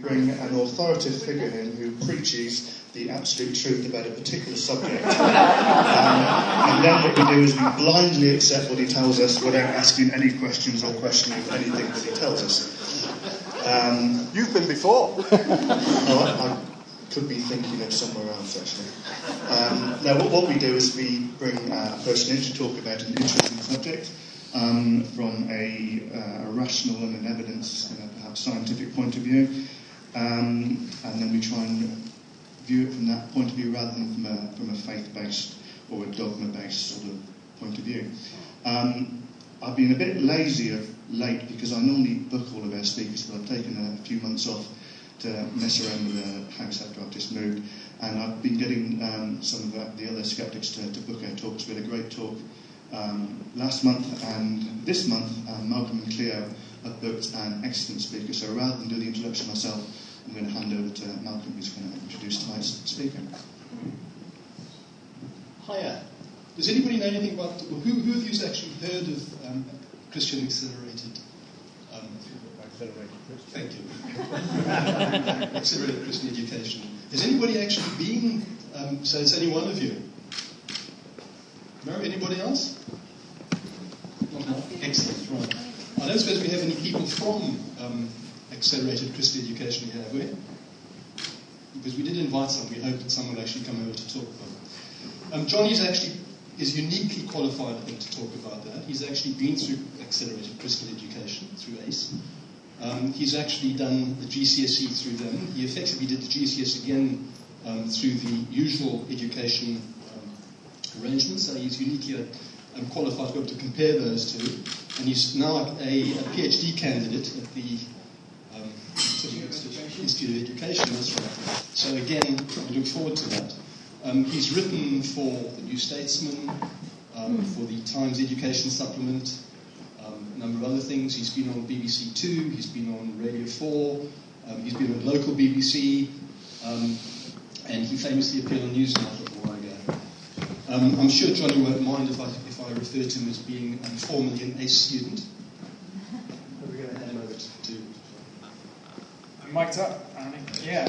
bring an authoritative figure in who preaches the absolute truth about a particular subject. And then what we do is we blindly accept what he tells us without asking any questions or questioning anything that he tells us. You've been before. I could be thinking of somewhere else, actually. Now, what we do is we bring a person in to talk about an interesting subject from a rational and an evidence and a perhaps scientific point of view, and then we try and view it from that point of view rather than from a faith-based or a dogma-based sort of point of view. I've been a bit lazy of late because I normally book all of our speakers, but I've taken a few months off to mess around with the house after I've just moved, and I've been getting some of the other skeptics to book our talks. We had a great talk last month, and this month Malcolm and Cleo have booked an excellent speaker, so rather than do the introduction myself, I'm going to hand over to Malcolm, who's going to introduce tonight's speaker. Hiya. Does anybody know anything about, who of you has actually heard of Christian Accelerated? Accelerated Christian. Thank you. Accelerated Christian Education. Has anybody actually been, so it's only one of you? No? Anybody else? Not. Excellent, right. I don't suppose we have any people from Accelerated Christian Education here, have we? Because we did invite some. We hope that someone will actually come over to talk about it. John is uniquely qualified, I think, to talk about that. He's actually been through Accelerated Christian Education, through ACE. He's actually done the GCSE through them. He effectively did the GCSE again through the usual education arrangements, so he's uniquely qualified to be able to compare those two. And he's now a PhD candidate at the Institute of Education, that's right. So again, we look forward to that. He's written for the New Statesman, for the Times Education Supplement, a number of other things. He's been on BBC 2, he's been on Radio 4, he's been on local BBC, and he famously appeared on Newsnight a while ago. I'm sure Johnny won't mind if I refer to him as being formerly an ACE student. We're going to hand over to... I'm mic'd up, apparently. Yeah.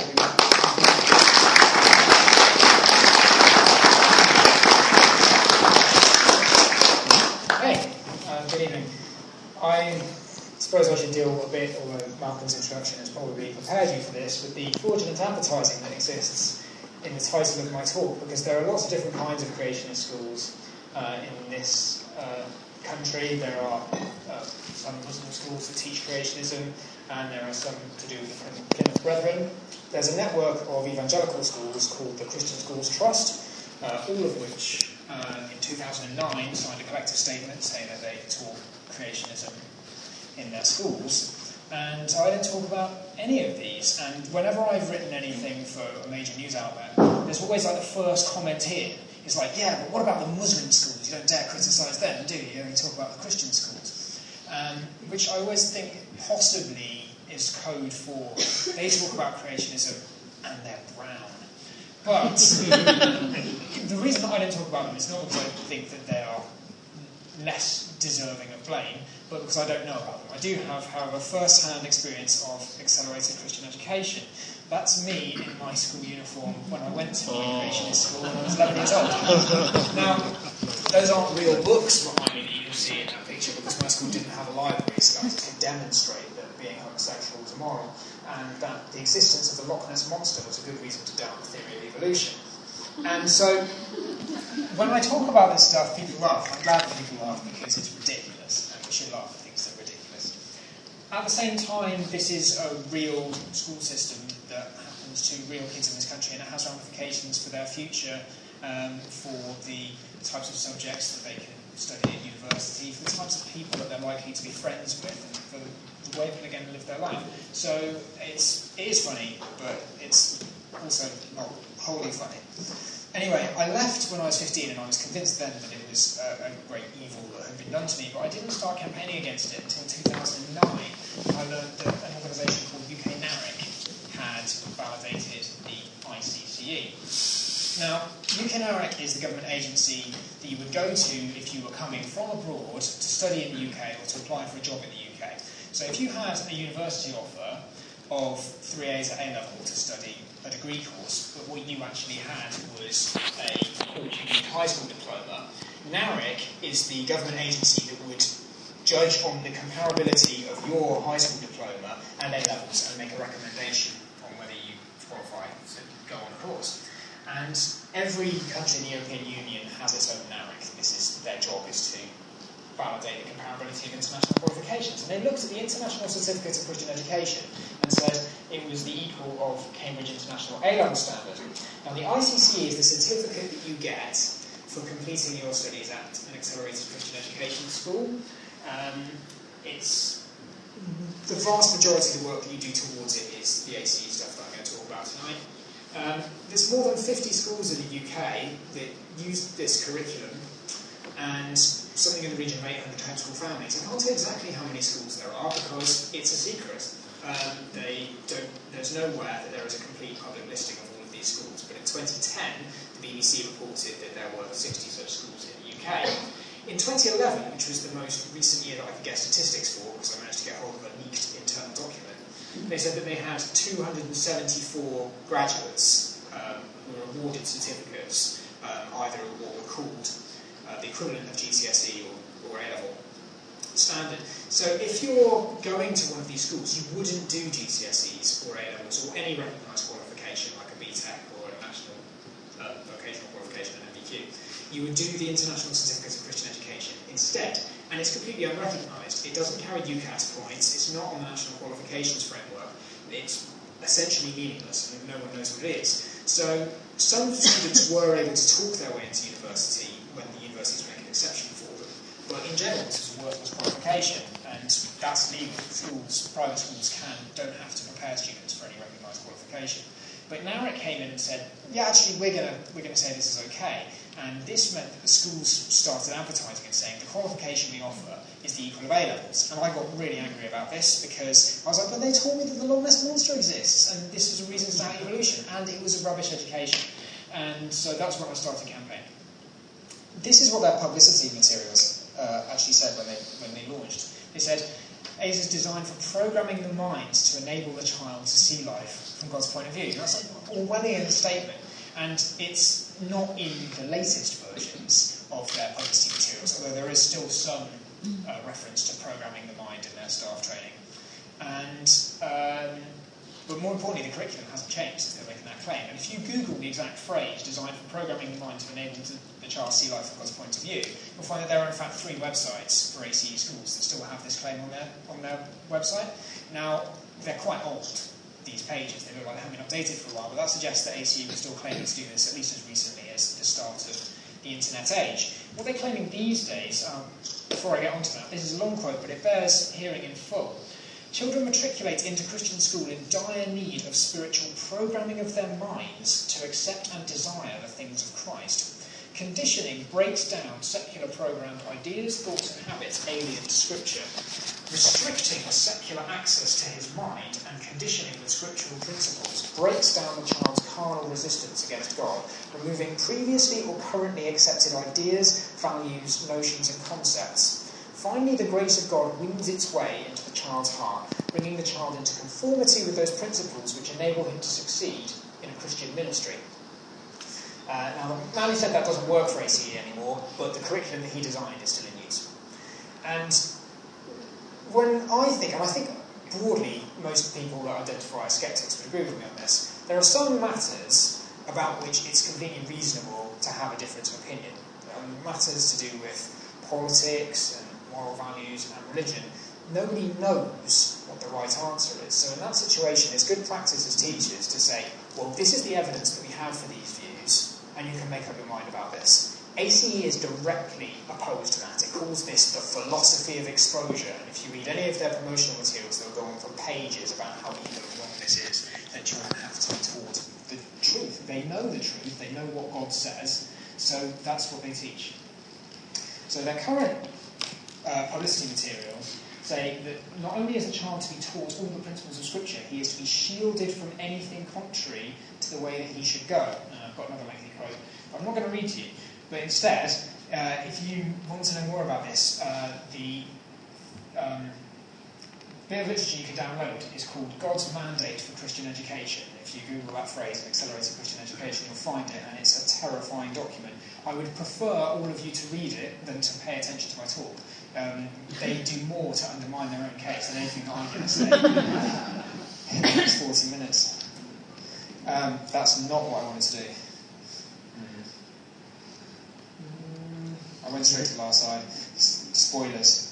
Hey, good evening. I suppose I should deal a bit, although Malcolm's introduction has probably prepared you for this, with the fraudulent advertising that exists in the title of my talk, because there are lots of different kinds of creationist schools in this country. There are some Muslim schools that teach creationism, and there are some to do with the Plymouth Brethren. There's a network of evangelical schools called the Christian Schools Trust, all of which in 2009 signed a collective statement saying that they taught creationism in their schools. And I didn't talk about any of these. And whenever I've written anything for a major news outlet, there's always like the first comment here is like, yeah, but what about the Muslim schools? You don't dare criticise them, do you? You only talk about the Christian schools. Which I always think possibly is code for they talk about creationism and they're brown. But the reason that I don't talk about them is not because I think that they are less deserving of blame, but because I don't know about them. I do have, however, first-hand experience of accelerated Christian education. That's me in my school uniform when I went to creationist school when I was 11 years old. Now, those aren't real books behind me that you can see in that picture, because my school didn't have a library, so that was to demonstrate that being homosexual was immoral, and that the existence of the Loch Ness Monster was a good reason to doubt the theory of evolution. And so, when I talk about this stuff, people laugh. I'm glad that people laugh because it's ridiculous, and we should laugh at things that are ridiculous. At the same time, this is a real school system that happens to real kids in this country, and it has ramifications for their future, for the types of subjects that they can study at university, for the types of people that they're likely to be friends with, and for the way that they're going to live their life. So it is funny, but it's also not wholly funny. Anyway, I left when I was 15, and I was convinced then that it was a great evil that had been done to me, but I didn't start campaigning against it until 2009. I learned that an organisation called UK NARIC had validated the ICCE. Now, UK NARIC is the government agency that you would go to if you were coming from abroad to study in the UK or to apply for a job in the UK. So if you had a university offer of 3As at A-level to study a degree course, but what you actually had was a high school diploma. NARIC is the government agency that would judge on the comparability of your high school diploma and A-levels and make a recommendation on whether you qualify to go on a course. And every country in the European Union has its own NARIC. Their job is to validate the comparability of international qualifications. And they looked at the International Certificate of Christian Education and said it was the equal of Cambridge International A-level standard. Now the ICCE is the certificate that you get for completing your studies at an accelerated Christian education school. It's the vast majority of the work that you do towards it is the ACE stuff that I'm going to talk about tonight. There's more than 50 schools in the UK that use this curriculum, and something in the region of 800 homeschool families. I can't tell exactly how many schools there are because it's a secret. There's nowhere that there is a complete public listing of all of these schools, but in 2010 the BBC reported that there were 60 such schools in the UK. In 2011, which was the most recent year that I could get statistics for, because I managed to get hold of a leaked internal document, they said that they had 274 graduates who were awarded certificates, either what were called the equivalent of GCSE or A-level standard. So if you're going to one of these schools, you wouldn't do GCSEs or A-levels or any recognised qualification like a BTEC or a national vocational qualification, an MBQ. You would do the International Certificate of Christian Education instead. And it's completely unrecognised. It doesn't carry UCAS points. It's not on the National Qualifications Framework. It's essentially meaningless, and no one knows what it is. So some students were able to talk their way into university when the universities make an exception for them. But in general, this is a worthless qualification, and that's legal. Schools, private schools don't have to prepare students for any recognised qualification. But NARIC came in and said, yeah, actually, we're going to say this is okay. And this meant that the schools started advertising and saying the qualification we offer is the equal of A-levels. And I got really angry about this because I was like, but they told me that the Loch Ness Monster exists, and this was a reason to have evolution, and it was a rubbish education. And so that's when I started a campaign. This is what their publicity materials actually said when they launched. They said, ACE is designed for programming the mind to enable the child to see life from God's point of view. That's an Orwellian statement, and it's not in the latest versions of their publicity materials, although there is still some reference to programming the mind in their staff training. But more importantly, the curriculum hasn't changed since they're making that claim. And if you Google the exact phrase, designed for programming the mind to enable the child to see life from God's point of view, you'll find that there are in fact 3 websites for ACE schools that still have this claim on their website. Now, they're quite old, these pages. They look like they haven't been updated for a while, but that suggests that ACE was still claiming to do this at least as recently as the start of the internet age. What they're claiming these days, before I get onto that, this is a long quote, but it bears hearing in full. Children matriculate into Christian school in dire need of spiritual programming of their minds to accept and desire the things of Christ. Conditioning breaks down secular programmed ideas, thoughts and habits alien to Scripture. Restricting secular access to his mind and conditioning with scriptural principles breaks down the child's carnal resistance against God, removing previously or currently accepted ideas, values, notions and concepts. Finally, the grace of God wins its way into the child's heart, bringing the child into conformity with those principles which enable him to succeed in a Christian ministry. Now, the man who said that doesn't work for ACE anymore, but the curriculum that he designed is still in use. And when I think broadly most people that identify as skeptics would agree with me on this, there are some matters about which it's completely reasonable to have a difference of opinion. Matters to do with politics and moral values and religion. Nobody knows what the right answer is. So in that situation, it's good practice as teachers to say, well, this is the evidence that we have for these views, and you can make up your mind about this. ACE is directly opposed to that. It calls this the philosophy of exposure, and if you read any of their promotional materials, they'll go on for pages about how evil and wrong this is, that children have to be taught the truth. They know the truth, they know what God says, so that's what they teach. So their current publicity materials say that not only is a child to be taught all the principles of Scripture, he is to be shielded from anything contrary to the way that he should go. I've got another lengthy quote, but I'm not going to read to you. But instead, if you want to know more about this, bit of literature you can download is called God's Mandate for Christian Education. If you Google that phrase, Accelerated Christian Education, you'll find it, and it's a terrifying document. I would prefer all of you to read it than to pay attention to my talk. They do more to undermine their own case than anything that I'm going to say in the next 40 minutes. That's not what I wanted to do. I went straight to the last slide. Spoilers.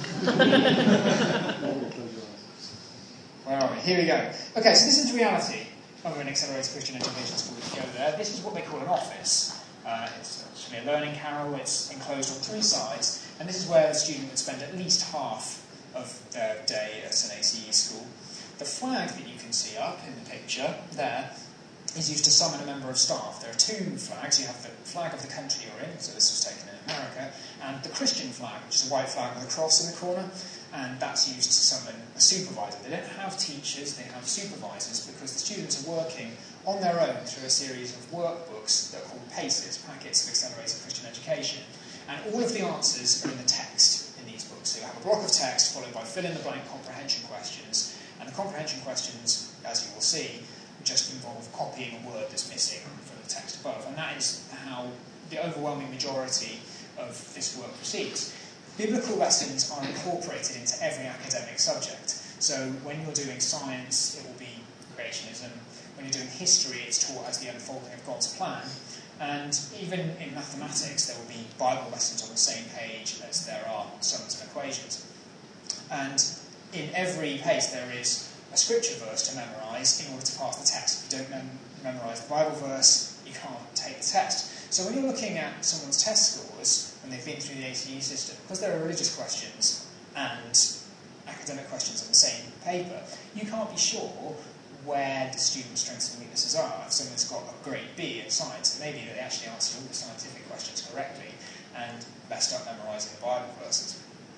Where are we? Here we go. Okay, so this is the reality of an accelerated Christian education school. If you go there, this is what they call an office. It's actually a learning carrel. It's enclosed on 3 sides, and this is where the student would spend at least half of their day at an ACE school. The flag that you can see up in the picture there is used to summon a member of staff. There are 2 flags. You have the flag of the country you're in, so this was taken in America, and the Christian flag, which is a white flag with a cross in the corner, and that's used to summon a supervisor. They don't have teachers, they have supervisors, because the students are working on their own through a series of workbooks that are called PACES, Packets of Accelerated Christian Education. And all of the answers are in the text in these books. So you have a block of text followed by fill-in-the-blank comprehension questions, and the comprehension questions, as you will see, just involve copying a word that's missing from the text above, and that is how the overwhelming majority of this work proceeds. Biblical lessons are incorporated into every academic subject. So when you're doing science, it will be creationism. When you're doing history, it's taught as the unfolding of God's plan. And even in mathematics, there will be Bible lessons on the same page as there are sums and equations. And in every PACE, there is a scripture verse to memorise in order to pass the test. If you don't memorise the Bible verse, you can't take the test. So when you're looking at someone's test scores, when they've been through the ACE system, because there are religious questions and academic questions on the same paper, you can't be sure where the student's strengths and weaknesses are. If someone's got a grade B in science, it may be that they actually answered all the scientific questions correctly and messed up memorising the Bible verses.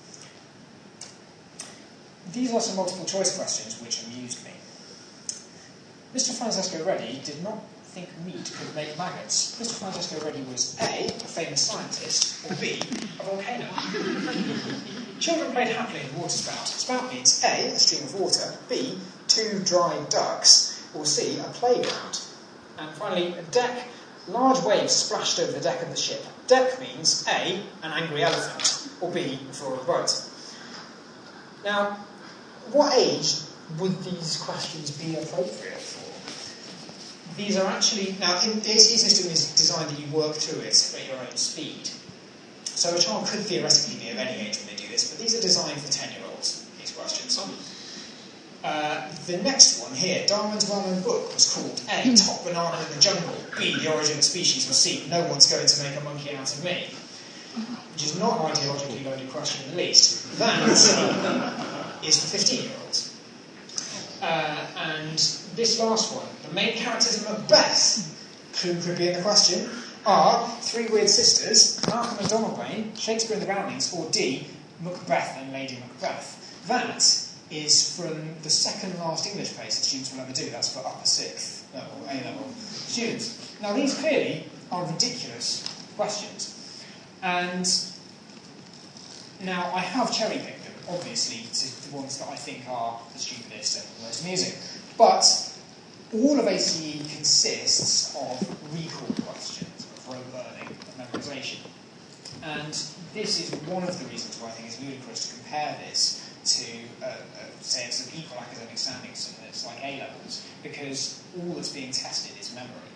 These are some multiple choice questions which amused me. Mr. Francesco Redi did not think meat could make maggots. Mr. Francesco Redi was A, a famous scientist, or B, a volcano. Children played happily in the water spout. Spout means A, a stream of water, B, 2 dried ducks, or C, a playground. And finally, a deck. Large waves splashed over the deck of the ship. Deck means A, an angry elephant, or B, the floor of the boat. Now, what age would these questions be appropriate for? These are actually... Now, the ACE system is designed that you work through it at your own speed. So a child could theoretically be of any age when they do this, but these are designed for 10-year-olds, these questions. The next one here, Darwin's well-known book, was called A, Top Banana in the Jungle, B, The Origin of Species, or C, No One's Going to Make a Monkey Out of Me, which is not an ideologically loaded question in the least. That is for 15-year-olds. And this last one, the main characters of Macbeth, who could be in the question, are 3 weird sisters, Malcolm and Donalbain, Shakespeare and the Brownings, or D, Macbeth and Lady Macbeth. That is from the second last English PACE that students will ever do. That's for upper 6th level, A-level students. Now these clearly are ridiculous questions. And now I have cherry-picked them, obviously, to the ones that I think are the stupidest and the most amusing. But all of ACE consists of recall questions, of rote learning, of memorisation. And this is one of the reasons why I think it's ludicrous to compare this to, say, it's of equal academic standing, something that's like A-levels, because all that's being tested is memory.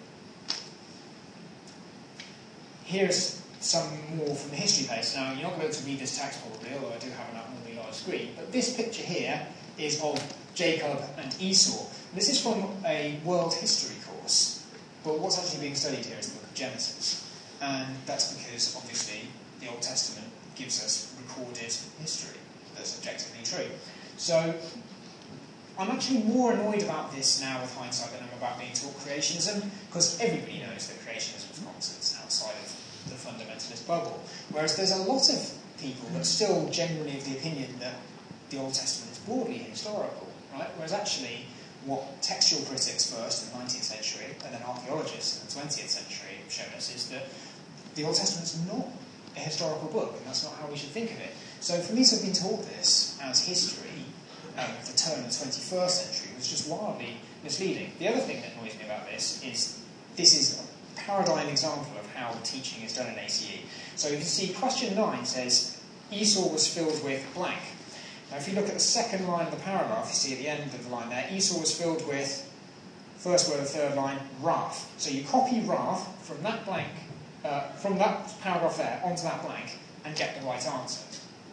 Here's some more from the history PACE. Now, you're not going to be able to read this text probably, although I do have an abnormally large screen, but this picture here is of Jacob and Esau. This is from a world history course, but what's actually being studied here is the book of Genesis. And that's because, obviously, the Old Testament gives us recorded history that's objectively true. So, I'm actually more annoyed about this now with hindsight than I'm about being taught creationism, because everybody knows that creationism is nonsense outside of the fundamentalist bubble. Whereas there's a lot of people that are still genuinely of the opinion that the Old Testament is broadly historical, right? Whereas actually, what textual critics first in the 19th century, and then archaeologists in the 20th century have shown us is that the Old Testament's not a historical book, and that's not how we should think of it. So for me to have been taught this as history at the turn of the 21st century was just wildly misleading. The other thing that annoys me about this is a paradigm example of how teaching is done in ACE. So you can see question 9 says, Esau was filled with blank. Now if you look at the second line of the paragraph, you see at the end of the line there, Esau was filled with, first word of the third line, wrath. So you copy wrath from that blank, from that paragraph there onto that blank and get the right answer.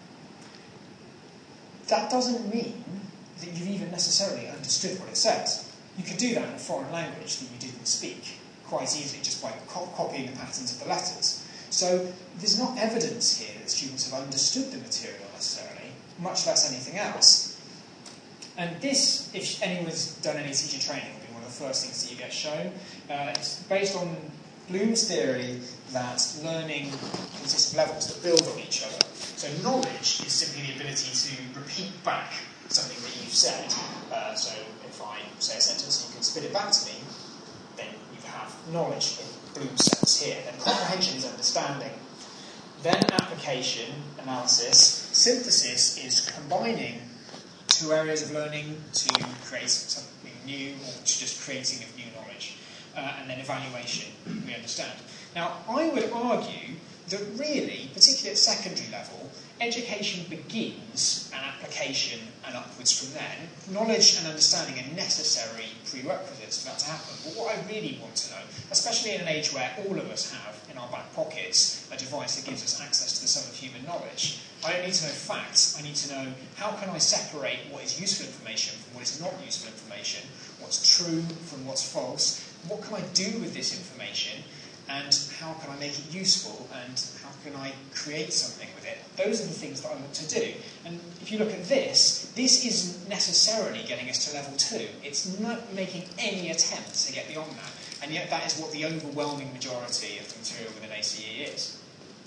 That doesn't mean that you've even necessarily understood what it says. You could do that in a foreign language that you didn't speak quite easily just by copying the patterns of the letters. So there's not evidence here that students have understood the material necessarily, much less anything else. And this, if anyone's done any teacher training, will be one of the first things that you get shown. It's based on Bloom's theory that learning consists of levels that build on each other. So knowledge is simply the ability to repeat back something that you've said. So if I say a sentence and you can spit it back to me, then you have knowledge in Bloom's sense here. Then comprehension is understanding. Then application, analysis. Synthesis is combining two areas of learning to create something new or just creating of new knowledge. And then evaluation, we understand. Now, I would argue that really, particularly at secondary level, education begins an application and upwards from then. Knowledge and understanding are necessary prerequisites for that to happen. But what I really want to know, especially in an age where all of us have in our back pockets a device that gives us access to the sum of human knowledge, I don't need to know facts. I need to know how can I separate what is useful information from what is not useful information, what's true from what's false, what can I do with this information, and how can I make it useful, and how can I create something with it? Those are the things that I want to do. And if you look at this isn't necessarily getting us to level 2. It's not making any attempt to get beyond that. And yet that is what the overwhelming majority of the material within ACE is.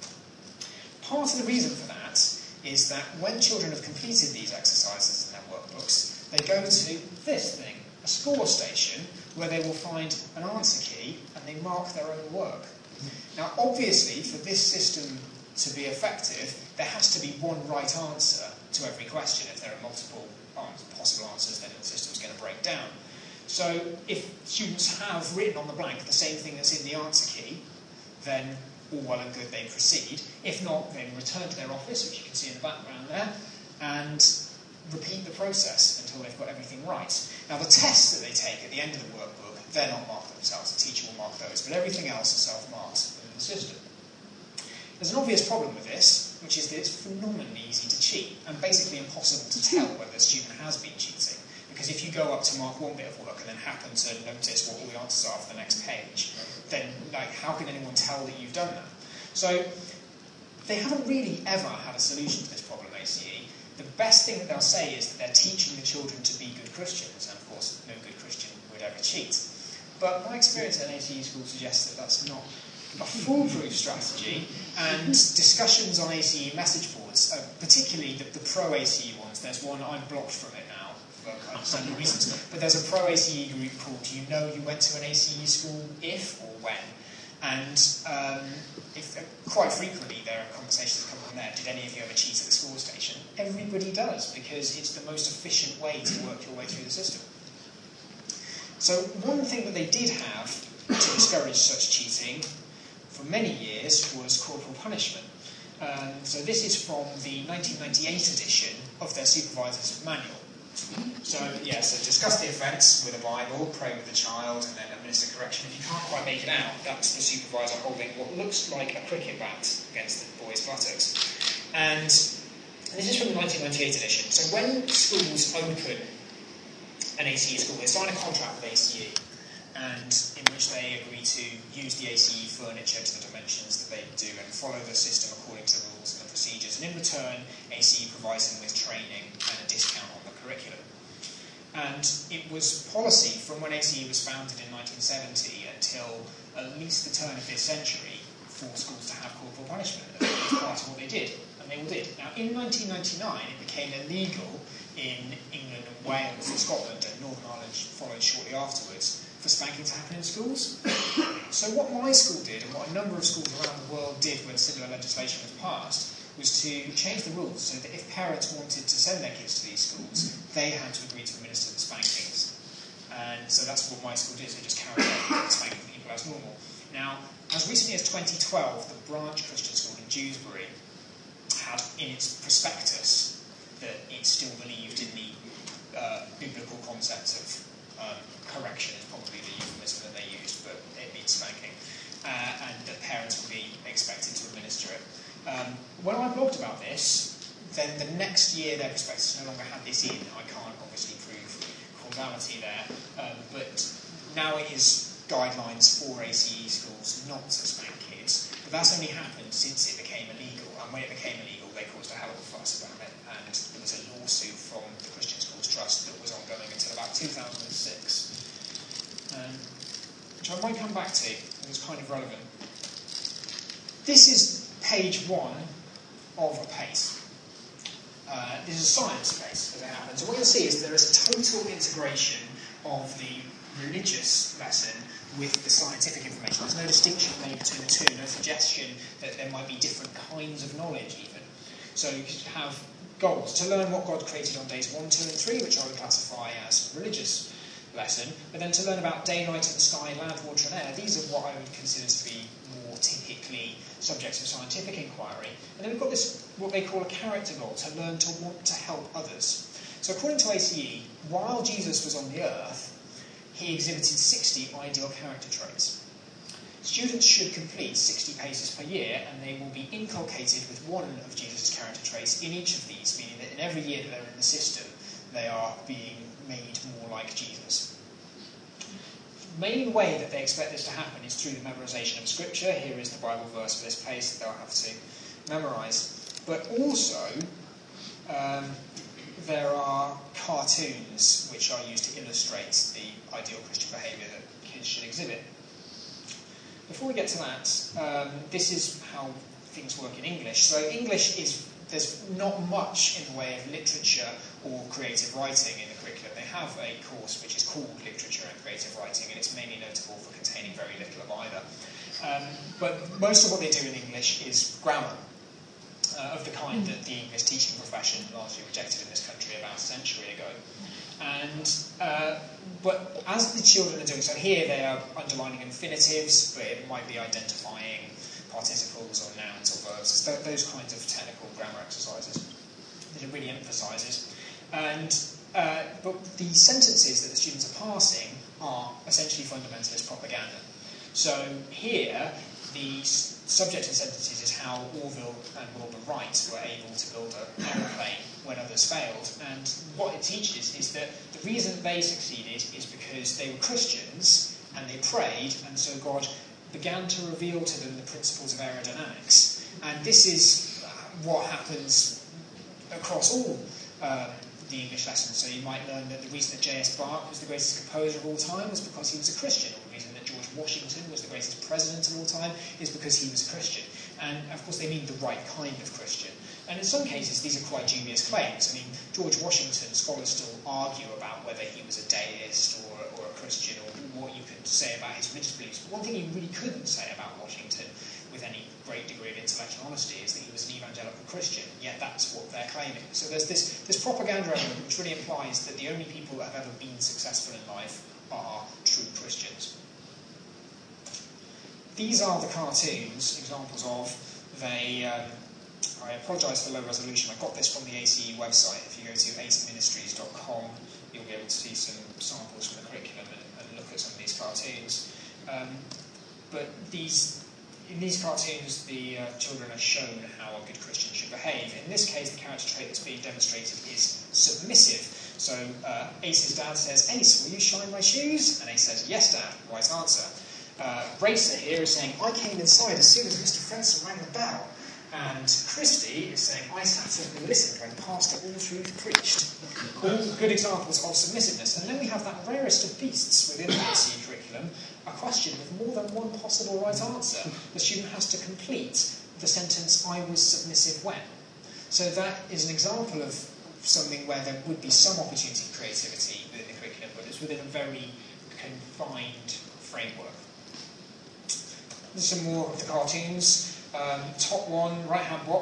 Part of the reason for that is that when children have completed these exercises in their workbooks, they go to this thing, a score station, where they will find an answer key and they mark their own work. Now, obviously, for this system to be effective, there has to be one right answer to every question. If there are multiple possible answers, then the system's going to break down. So, if students have written on the blank the same thing that's in the answer key, then all well and good, they proceed. If not, they return to their office, which you can see in the background there, and repeat the process until they've got everything right. Now, the tests that they take at the end of the workbook, they're not marked themselves. The teacher will mark those, but everything else is self-marked within the system. There's an obvious problem with this, which is that it's phenomenally easy to cheat, and basically impossible to tell whether a student has been cheating. Because if you go up to mark one bit of work and then happen to notice what all the answers are for the next page, then how can anyone tell that you've done that? So they haven't really ever had a solution to this problem at ACE. The best thing that they'll say is that they're teaching the children to be good Christians, and of course no good Christian would ever cheat. But my experience at an ACE school suggests that that's not a foolproof strategy, and discussions on ACE message boards, particularly the pro-ACE ones, there's one I'm blocked from it now for understandable reasons, but there's a pro-ACE group called "You Know You Went to an ACE School If or When?" And quite frequently there are conversations that come from there. Did any of you ever cheat at the score station? Everybody does, because it's the most efficient way to work your way through the system. So one thing that they did have to discourage such cheating for many years was corporal punishment. So this is from the 1998 edition of their supervisor's manual. So discuss the offence with a Bible, pray with the child, and then administer correction. If you can't quite make it out, that's the supervisor holding what looks like a cricket bat against the boy's buttocks. And this is from the 1998 edition. So when schools open an ACE school, they sign a contract with ACE, and in which they agree to use the ACE furniture to the dimensions that they do and follow the system according to the rules and the procedures. And in return, ACE provides them with training and a discount on the curriculum. And it was policy from when ACE was founded in 1970 until at least the turn of this century for schools to have corporal punishment. That was part of what they did, and they all did. Now, in 1999, it became illegal in England and Wales and Scotland, and Northern Ireland followed shortly afterwards, for spanking to happen in schools. So what my school did, and what a number of schools around the world did when similar legislation was passed, was to change the rules so that if parents wanted to send their kids to these schools, they had to agree to administer the spankings. And so that's what my school did, they just carried on spanking people as normal. Now, as recently as 2012, the Branch Christian School in Dewsbury had in its prospectus that it still believed in the biblical concept of correction is probably the euphemism that they used, but it means spanking, and that parents would be expected to administer it. When I blogged about this, then the next year their prospectus no longer had this in. I can't obviously prove causality there, but now it is guidelines for ACE schools not to spank kids. But that's only happened since it became illegal, and when it became illegal they caused a hell of a fuss about it, and there was a lawsuit from the Christian Schools Trust that was ongoing until about 2006, which I might come back to, it was kind of relevant. This is page 1 of a PACE. This is a science PACE, as it happens. And what you'll see is there is a total integration of the religious lesson with the scientific information. There's no distinction made between the two, no suggestion that there might be different kinds of knowledge even. So you could have goals to learn what God created on days 1, 2 and 3, which I would classify as a religious lesson, but then to learn about day, night and sky, land, water and air. These are what I would consider to be more typically subjects of scientific inquiry. And then we've got this, what they call a character goal, to learn to want to help others. So according to ACE, while Jesus was on the earth, he exhibited 60 ideal character traits. Students should complete 60 paces per year, and they will be inculcated with one of Jesus' character traits in each of these, meaning that in every year that they're in the system, they are being made more like Jesus. The main way that they expect this to happen is through the memorization of Scripture. Here is the Bible verse for this pace that they'll have to memorise. But also, there are cartoons which are used to illustrate the ideal Christian behaviour that kids should exhibit. Before we get to that, this is how things work in English. So English there's not much in the way of literature or creative writing in the curriculum. They have a course which is called Literature and Creative Writing, and it's mainly notable for containing very little of either. But most of what they do in English is grammar, of the kind that the English teaching profession largely rejected in this country about a century ago. But as the children are doing so, here they are underlining infinitives, but it might be identifying participles or nouns or verbs, those kinds of technical grammar exercises that it really emphasises. But the sentences that the students are passing are essentially fundamentalist propaganda. So here, the subject in sentences is how Orville and Wilbur Wright were able to build an aeroplane when others failed. And what it teaches is that the reason they succeeded is because they were Christians and they prayed, and so God began to reveal to them the principles of aerodynamics. And this is what happens across all the English lessons. So you might learn that the reason that J.S. Bach was the greatest composer of all time was because he was a Christian, or the reason that George Washington was the greatest president of all time is because he was a Christian. And of course they mean the right kind of Christian. And in some cases these are quite dubious claims. I mean, George Washington, scholars still argue about whether he was a deist or a Christian, or what you could say about his religious beliefs. But one thing you really couldn't say about Washington with any great degree of intellectual honesty is that he was an evangelical Christian, yet that's what they're claiming. So there's this propaganda element which really implies that the only people that have ever been successful in life are true Christians. These are the cartoons, examples of. I apologise for low resolution. I got this from the ACE website. If you go to aceministries.com, you'll be able to see some samples from the curriculum and look at some of these cartoons. But in these cartoons, the children are shown how a good Christian should behave. In this case, the character trait that's being demonstrated is submissive. So Ace's dad says, "Ace, will you shine my shoes?" And Ace says, "Yes, Dad." Right answer. Racer here is saying, "I came inside as soon as Mr. Frenson rang the bell." And Christy is saying, "I sat and listened when Pastor Alltruth preached." All good examples of submissiveness. And then we have that rarest of beasts within the ACE curriculum, a question with more than one possible right answer. The student has to complete the sentence, "I was submissive when." So that is an example of something where there would be some opportunity for creativity within the curriculum, but it's within a very confined framework. There's some more of the cartoons. Top one, right-hand box,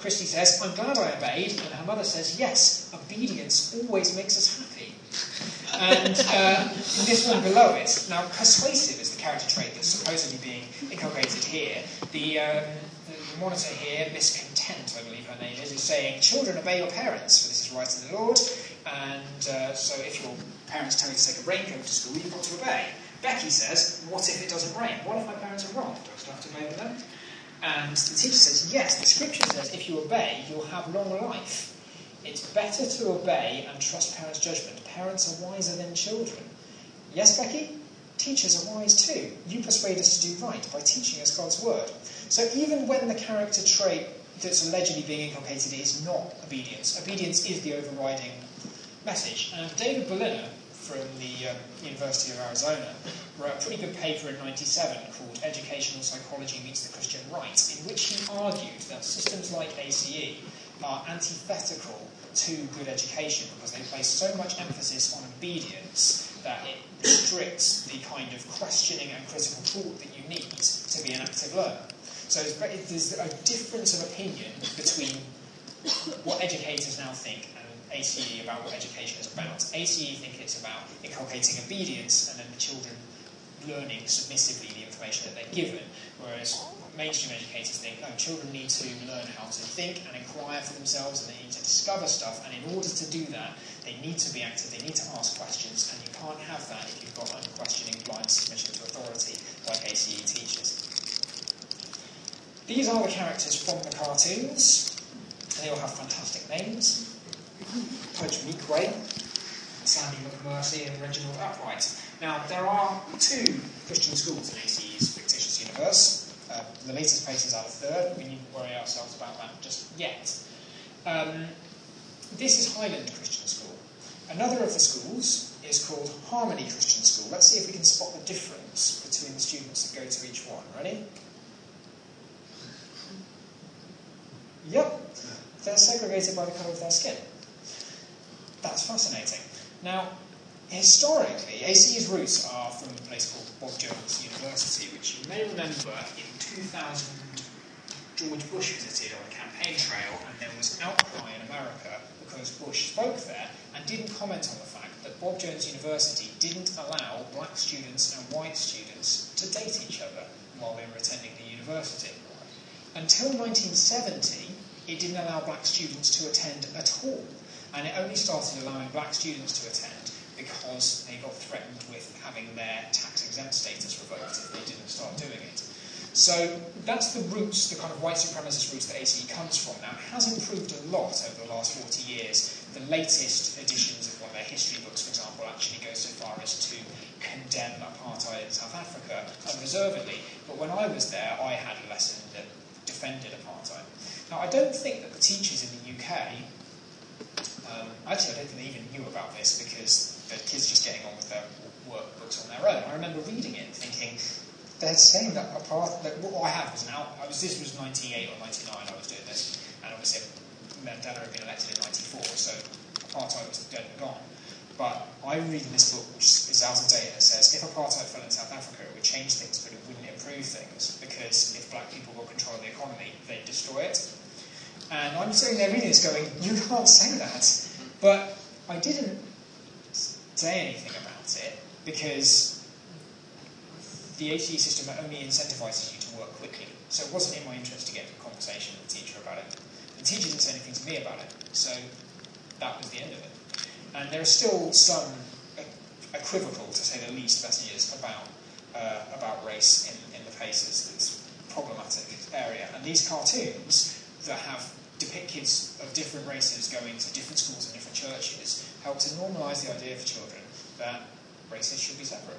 Christy says, I'm glad I obeyed, and her mother says, yes, obedience always makes us happy. And this one below it, now persuasive is the character trait that's supposedly being inculcated here. The monitor here, Miss Content, I believe her name is saying, children, obey your parents, for this is right in the Lord, and so if your parents tell you to take a raincoat to school, you've got to obey. Becky says, what if it doesn't rain? What if my parents are wrong? Do I still have to obey them? And the teacher says, yes, the scripture says if you obey, you'll have long life. It's better to obey and trust parents' judgment. Parents are wiser than children. Yes, Becky? Teachers are wise too. You persuade us to do right by teaching us God's word. So even when the character trait that's allegedly being inculcated is not obedience, obedience is the overriding message. And David Berliner from the University of Arizona wrote a pretty good paper in 1997 called Educational Psychology Meets the Christian Right, in which he argued that systems like ACE are antithetical to good education because they place so much emphasis on obedience that it restricts the kind of questioning and critical thought that you need to be an active learner. So there's a difference of opinion between what educators now think and ACE about what education is about. ACE think it's about inculcating obedience and then the children learning submissively the information that they're given, whereas mainstream educators think, no, children need to learn how to think and inquire for themselves, and they need to discover stuff, and in order to do that, they need to be active, they need to ask questions, and you can't have that if you've got unquestioning blind submission to authority like ACE teaches. These are the characters from the cartoons, and they all have fantastic names. Pudge Meekway, Sandy McMurphy, and Reginald Upright. Now, there are 2 Christian schools in ACE's fictitious universe. The latest place is out of 3rd. We needn't worry ourselves about that just yet. This is Highland Christian School. Another of the schools is called Harmony Christian School. Let's see if we can spot the difference between the students that go to each one. Ready? Yep. They're segregated by the colour of their skin. That's fascinating. Now, historically, ACE's roots are from a place called Bob Jones University, which you may remember in 2000, George Bush visited on a campaign trail, and there was outcry in America because Bush spoke there and didn't comment on the fact that Bob Jones University didn't allow black students and white students to date each other while they were attending the university. Until 1970, it didn't allow black students to attend at all. And it only started allowing black students to attend because they got threatened with having their tax-exempt status revoked if they didn't start doing it. So that's the roots, the kind of white supremacist roots that ACE comes from. Now, it has improved a lot over the last 40 years. The latest editions of one of their history books, for example, actually go so far as to condemn apartheid in South Africa unreservedly. But when I was there, I had a lesson that defended apartheid. Now, I don't think that the teachers in the UK... actually, I don't think they even knew about this because the kids just getting on with their workbooks on their own. I remember reading it and thinking, they're saying that what I had was this was 98 or 99 I was doing this, and obviously Mandela had been elected in 94, so apartheid was dead and gone. But I'm reading this book, which is out of date, and it says, if apartheid fell in South Africa, it would change things, but it wouldn't improve things, because if black people got control of the economy, they'd destroy it. And I'm sitting there reading this going, you can't say that. But I didn't say anything about it because the ACE system only incentivises you to work quickly. So it wasn't in my interest to get into a conversation with the teacher about it. The teacher didn't say anything to me about it. So that was the end of it. And there are still some equivocal, to say the least, messages about race in the faces. It's a problematic area. And these cartoons that depict kids of different races going to different schools and different churches help to normalise the idea for children that races should be separate.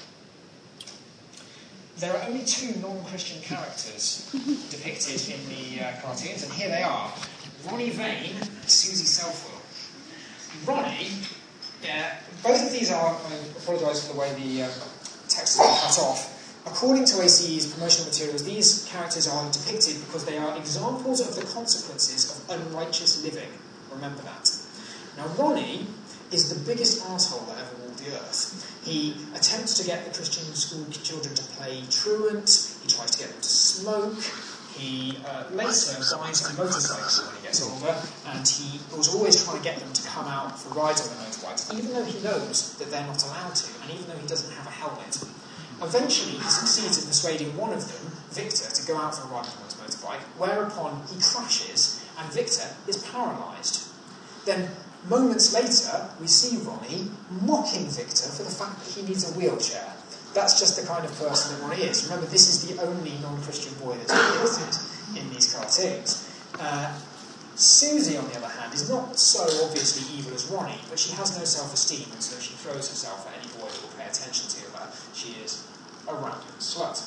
There are only 2 non-Christian characters depicted in the cartoons, and here they are. Ronnie Vane and Susie Selfwell. Ronnie, both of these are, I apologise for the way the text has been cut off. According to ACE's promotional materials, these characters are depicted because they are examples of the consequences of unrighteous living. Remember that. Now, Ronnie is the biggest arsehole that ever walked the earth. He attempts to get the Christian school children to play truant. He tries to get them to smoke. He later buys a motorcycle when he gets older, and he was always trying to get them to come out for rides on the motorbikes, even though he knows that they're not allowed to, and even though he doesn't have a helmet. Eventually, he succeeds in persuading one of them, Victor, to go out for a ride on his motorbike, whereupon he crashes, and Victor is paralysed. Then, moments later, we see Ronnie mocking Victor for the fact that he needs a wheelchair. That's just the kind of person that Ronnie is. Remember, this is the only non-Christian boy that's depicted in these cartoons. Susie, on the other hand, is not so obviously evil as Ronnie, but she has no self-esteem, and so she throws herself at any boy that will pay attention to her. She is a random slut.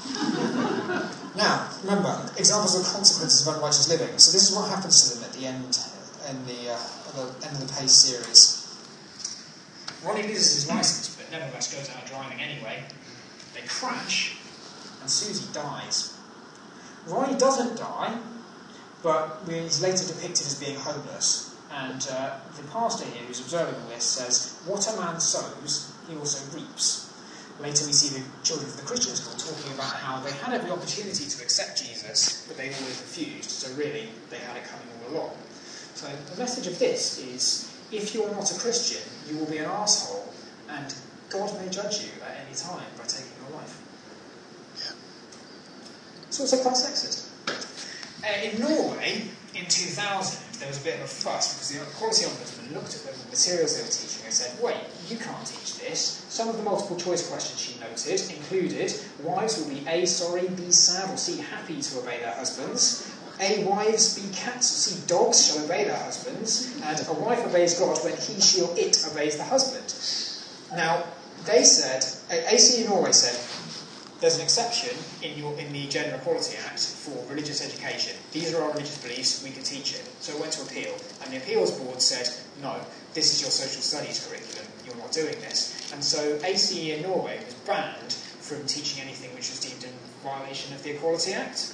Now, remember, examples of consequences of unrighteous living. So this is what happens to them at the end, end of the Pace series. Ronnie loses his licence, but nevertheless goes out driving anyway. They crash, and Susie dies. Ronnie doesn't die, but he's later depicted as being homeless. And the pastor here, who's observing all this, says, "What a man sows, he also reaps." Later we see the children of the Christian school talking about how they had every opportunity to accept Jesus, but they always refused. So really, they had it coming all along. So the message of this is, if you're not a Christian, you will be an arsehole, and God may judge you at any time by taking your life. Yeah. It's also quite sexist. In Norway, in 2000, there was a bit of a fuss because the Equality Ombudsman looked at the materials they were teaching and said, wait, you can't teach this. Some of the multiple choice questions she noted included, wives will be A, sorry, B, sad, or C, happy to obey their husbands. A, wives, B, cats, or C, dogs shall obey their husbands. And a wife obeys God when he, she, or it obeys the husband. Now, they said, ACE Norway said, there's an exception in the Gender Equality Act for religious education. These are our religious beliefs, we can teach it. So it went to appeal, and the appeals board said, no, this is your social studies curriculum, you're not doing this. And so ACE in Norway was banned from teaching anything which was deemed in violation of the Equality Act.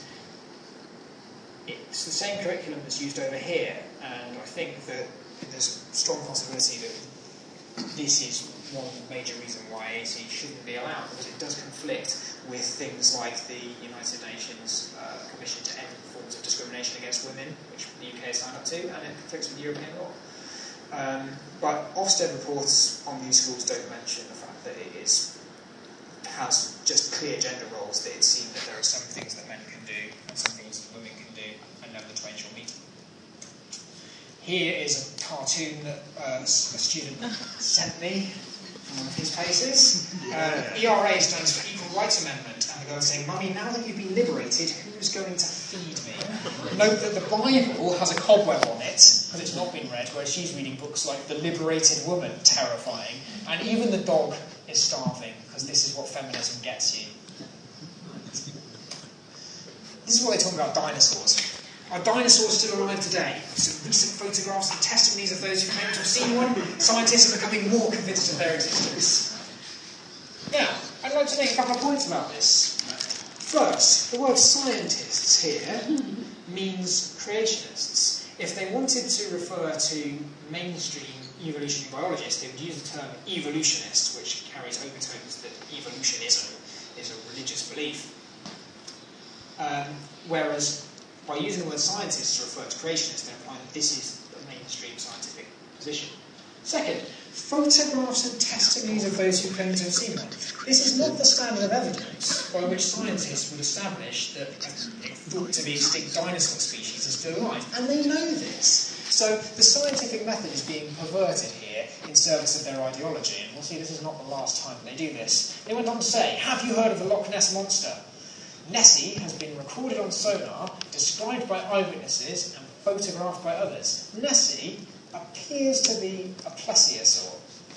It's the same curriculum that's used over here, and I think that there's a strong possibility that this is one major reason why AC shouldn't be allowed, because it does conflict with things like the United Nations Commission to End Forms of Discrimination Against Women, which the UK has signed up to, and it conflicts with European law. But Ofsted reports on these schools don't mention the fact that it has just clear gender roles, that it seems that there are some things that men can do and some things that women can do, and never the twain shall meet. Here is a cartoon that a student sent me from one of his paces. ERA stands for Equal Rights Amendment, and the girl is saying, "Mummy, now that you've been liberated, who's going to feed me?" Note that the Bible has a cobweb on it, because it's not been read, whereas she's reading books like The Liberated Woman, terrifying, and even the dog is starving, because this is what feminism gets you. This is what they're talking about dinosaurs. Are dinosaurs still alive today? Some recent photographs and testimonies of those who claim to have seen one. Scientists are becoming more convinced of their existence. Now, I'd like to make a couple of points about this. First, the word scientists here means creationists. If they wanted to refer to mainstream evolutionary biologists, they would use the term evolutionist, which carries overtones that evolutionism is a religious belief. Whereas by using the word scientists to refer to creationists, they imply that this is the mainstream scientific position. Second, photographs and testimonies of those who claim to have seen one. This is not the standard of evidence by which scientists would establish that a thought to be extinct dinosaur species is still alive. And they know this. So the scientific method is being perverted here in service of their ideology. And we'll see this is not the last time they do this. They went on to say, have you heard of the Loch Ness Monster? Nessie has been recorded on sonar, described by eyewitnesses and photographed by others. Nessie appears to be a plesiosaur.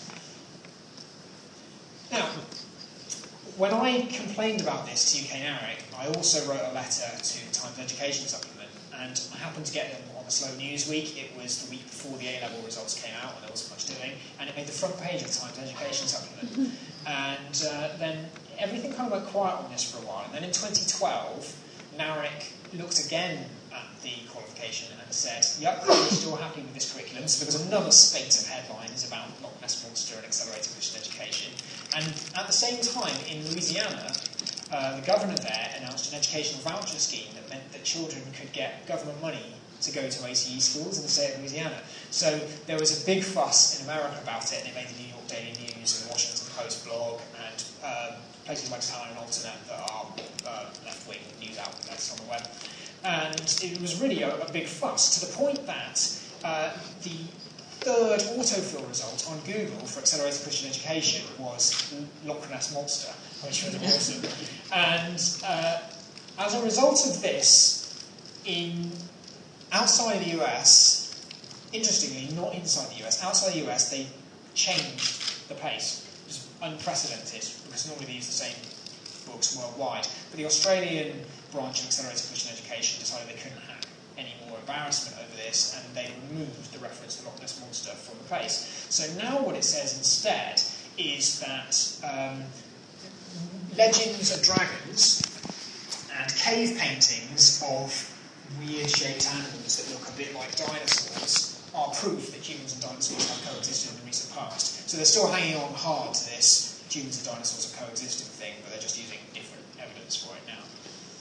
Now, when I complained about this to UK NARIC, I also wrote a letter to Times Education Supplement, and I happened to get them on the Slow News Week. It was the week before the A-level results came out, and there wasn't much doing, and it made the front page of Times Education Supplement. And then everything kind of went quiet on this for a while, and then in 2012, NARIC looked again at the qualification and said, yep, we're still happy with this curriculum. So there was another spate of headlines about Loch Ness Monster and accelerated Christian education. And at the same time, in Louisiana, the governor there announced an educational voucher scheme that meant that children could get government money to go to ACE schools in the state of Louisiana. So there was a big fuss in America about it, and it made the New York Daily News and the Washington Post blog, and places like Salon and Alternate that are left-wing news outlets on the web. And it was really a big fuss, to the point that the third autofill result on Google for accelerated Christian education was Loch Ness Monster, which was awesome. And as a result of this, outside the US, interestingly, not inside the US, outside the US, they changed the pace. It was unprecedented, because normally they use the same books worldwide. But the Australian branch of accelerated Christian education decided they couldn't have any more embarrassment over this, and they removed the reference to Loch Ness Monster from the pace. So now what it says instead is that legends of dragons and cave paintings of weird-shaped animals that look a bit like dinosaurs are proof that humans and dinosaurs have coexisted in the recent past. So they're still hanging on hard to this humans and dinosaurs are coexisting thing, but they're just using different evidence for it now.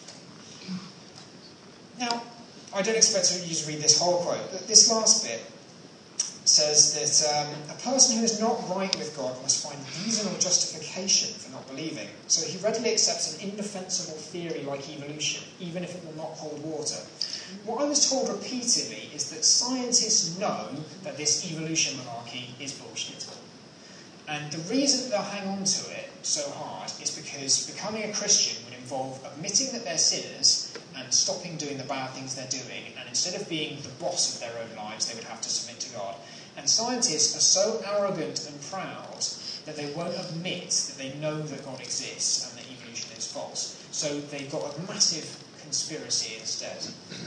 Now, I don't expect you to read this whole quote, but this last bit says that a person who is not right with God must find reason or justification for not believing, so he readily accepts an indefensible theory like evolution, even if it will not hold water. What I was told repeatedly is that scientists know that this evolution malarkey is bullshit. And the reason that they'll hang on to it so hard is because becoming a Christian would involve admitting that they're sinners and stopping doing the bad things they're doing, and instead of being the boss of their own lives, they would have to submit to God. And scientists are so arrogant and proud that they won't admit that they know that God exists and that evolution is false. So they've got a massive conspiracy instead.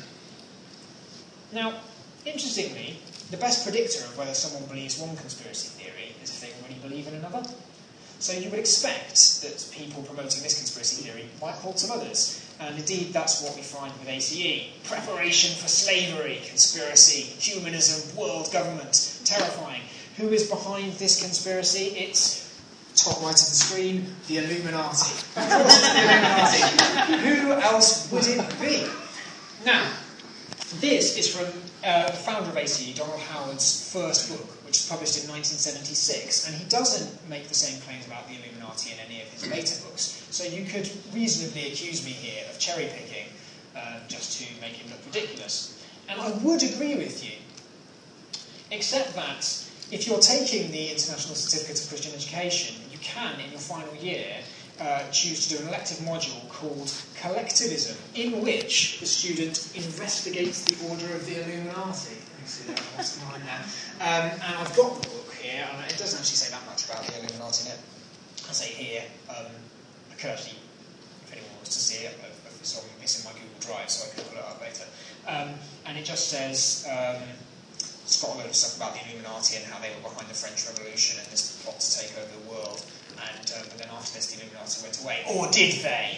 Now, interestingly, the best predictor of whether someone believes one conspiracy theory is if they already believe in another. So you would expect that people promoting this conspiracy theory might hold some others. And indeed, that's what we find with ACE. Preparation for slavery, conspiracy, humanism, world government, terrifying. Who is behind this conspiracy? It's, top right of the screen, the Illuminati. Of course it's the Illuminati. Who else would it be? Now, this is from the founder of ACE, Donald Howard's first book, which was published in 1976, and he doesn't make the same claims about the Illuminati in any of his later books. So you could reasonably accuse me here of cherry-picking just to make him look ridiculous. And I would agree with you, except that if you're taking the International Certificate of Christian Education, you can, in your final year, choose to do an elective module called Collectivism, in which the student investigates the order of the Illuminati. You see that what's behind there. And I've got the book here, and it doesn't actually say that much about the Illuminati in it. I say here, a courtesy, if anyone wants to see it, it's in my Google Drive, so I can pull it up later. And it just says, it's got a load of stuff about the Illuminati and how they were behind the French Revolution and this plot to take over the world. But then after this, the Illuminati went away. Or did they?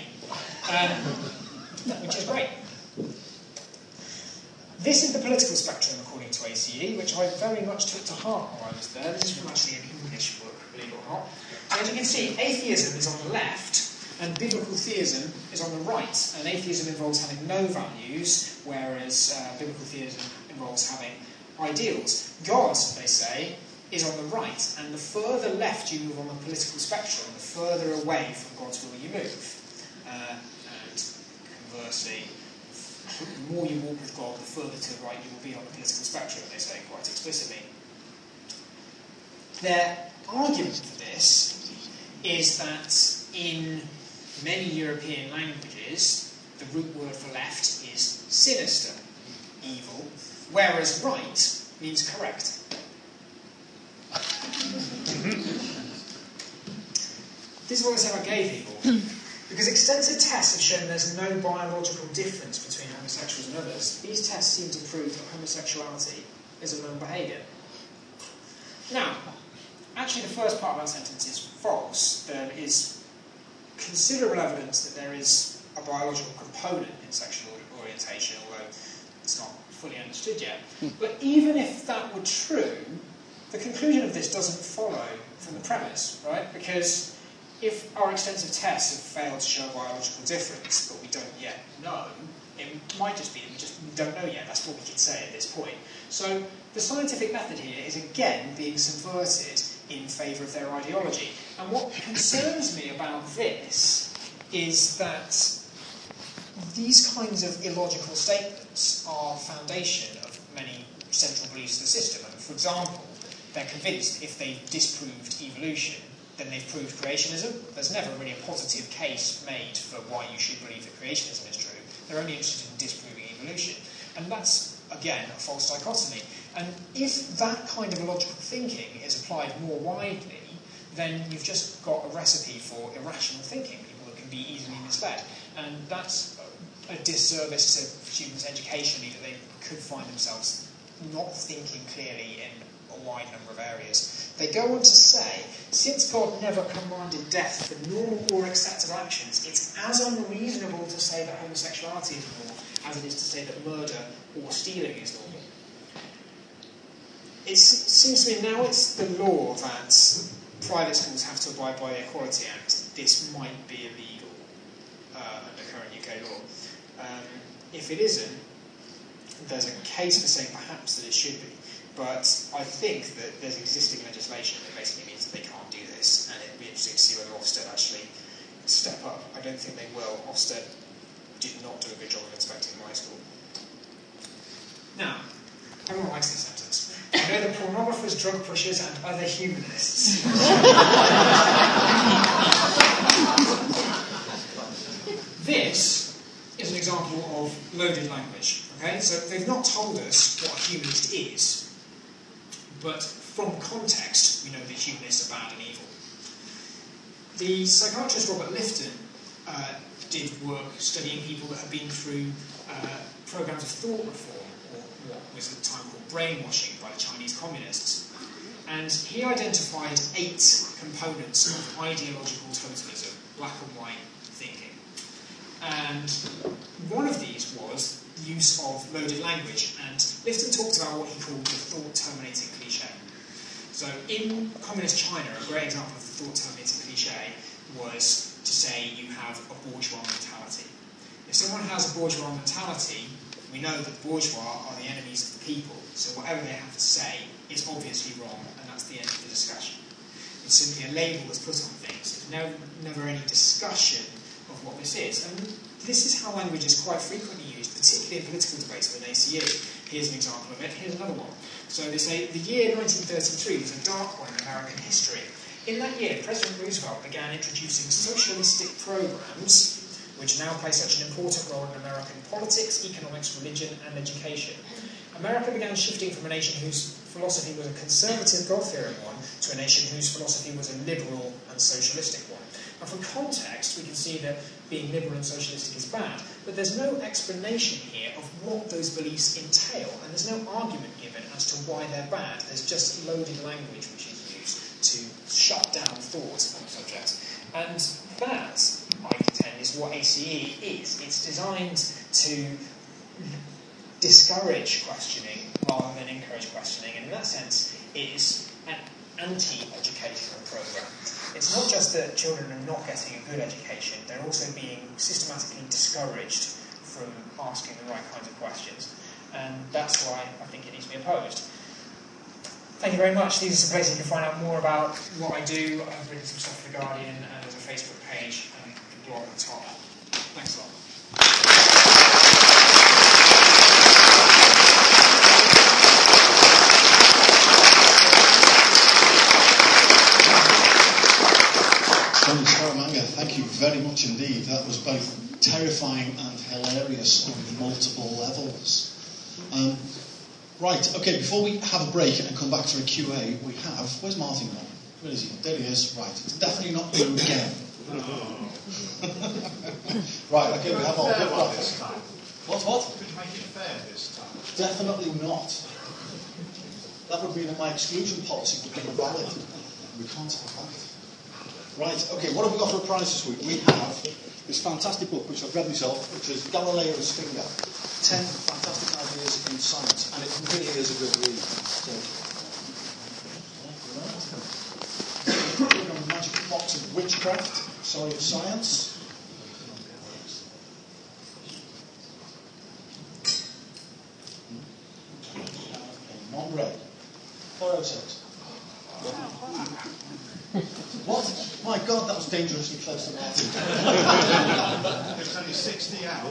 Which is great. This is the political spectrum according to ACE, which I very much took to heart while I was there. This is from actually an English book, believe it or not. And as you can see, atheism is on the left, and biblical theism is on the right. And atheism involves having no values, whereas biblical theism involves having ideals. God, they say, is on the right, and the further left you move on the political spectrum, the further away from God's will you move. And conversely, the more you walk with God, the further to the right you will be on the political spectrum, they say quite explicitly. Their argument for this is that in many European languages, the root word for left is sinister, evil, whereas right means correct. This is what they say about gay people. Because extensive tests have shown there's no biological difference between homosexuals and others, these tests seem to prove that homosexuality is a known behaviour. Now, actually the first part of that sentence is false. There is considerable evidence that there is a biological component in sexual orientation, although it's not fully understood yet. But even if that were true, the conclusion of this doesn't follow from the premise, right? Because if our extensive tests have failed to show a biological difference, but we don't yet know, it might just be that we just don't know yet. That's what we can say at this point. So the scientific method here is again being subverted in favour of their ideology. And what concerns me about this is that these kinds of illogical statements are foundation of many central beliefs of the system. And for example, they're convinced if they've disproved evolution, then they've proved creationism. There's never really a positive case made for why you should believe that creationism is true. They're only interested in disproving evolution. And that's, again, a false dichotomy. And if that kind of illogical thinking is applied more widely, then you've just got a recipe for irrational thinking, people that can be easily misled. And that's a disservice to students educationally, that they could find themselves not thinking clearly in a wide number of areas. They go on to say, since God never commanded death for normal or acceptable actions, it's as unreasonable to say that homosexuality is normal as it is to say that murder or stealing is normal. It seems to me now it's the law that private schools have to abide by the Equality Act. This might be illegal under current UK law. If it isn't, there's a case for saying perhaps that it should be. But I think that there's existing legislation that basically means that they can't do this, and it'd be interesting to see whether Ofsted actually step up. I don't think they will. Ofsted did not do a good job of inspecting my school. Now, everyone likes this sentence. I know that pornographers, drug pushers, and other humanists. This is an example of loaded language. Okay, so they've not told us what a humanist is, but from context we know that humanists are bad and evil. The psychiatrist Robert Lifton did work studying people that had been through programs of thought reform, or what was at the time called brainwashing by the Chinese communists. And he identified 8 components of ideological totalism, black and white thinking. And one of these was the use of loaded language, and Lifton talked about what he called the thought-terminating cliché. So in communist China, a great example of the thought-terminating cliché was to say you have a bourgeois mentality. If someone has a bourgeois mentality, we know that bourgeois are the enemies of the people, so whatever they have to say is obviously wrong, and that's the end of the discussion. It's simply a label that's put on things. There's never any discussion of what this is. And this is how language is quite frequently used, particularly in political debates with an ACU. Here's an example of it, here's another one. So they say the year 1933 was a dark one in American history. In that year, President Roosevelt began introducing socialistic programs which now play such an important role in American politics, economics, religion and education. America began shifting from a nation whose philosophy was a conservative God-fearing one to a nation whose philosophy was a liberal and socialistic one. Now, from context, we can see that being liberal and socialistic is bad, but there's no explanation here of what those beliefs entail, and there's no argument given as to why they're bad. There's just loaded language which is used to shut down thought on the subject. And that, I contend, is what ACE is. It's designed to discourage questioning rather than encourage questioning, and in that sense, it is an anti-educational program. It's not just that children are not getting a good education, they're also being systematically discouraged from asking the right kinds of questions. And that's why I think it needs to be opposed. Thank you very much. These are some places you can find out more about what I do. I've written some stuff for The Guardian, and there's a Facebook page and a blog at the top. Thanks a lot. Tony Scaramanga, thank you very much indeed. That was both terrifying and hilarious on multiple levels. Right, okay, before we have a break and come back for a QA, we have... Where's Martin gone? Where is he? There he is. Right, it's definitely not you again. Right, okay, we have our... This time. What? Could you make it fair this time? Definitely not. That would mean that my exclusion policy would be invalid. We can't have that. Right, okay, what have we got for a prize this week? We have this fantastic book, which I've read myself, which is Galileo's Finger, 10 Fantastic Ideas in Science, and it really is a good read. So, on the magic box of witchcraft. craft, sorry, of science. Non-red. 406. What? My God, that was dangerously close to Martin. It's only 60 out.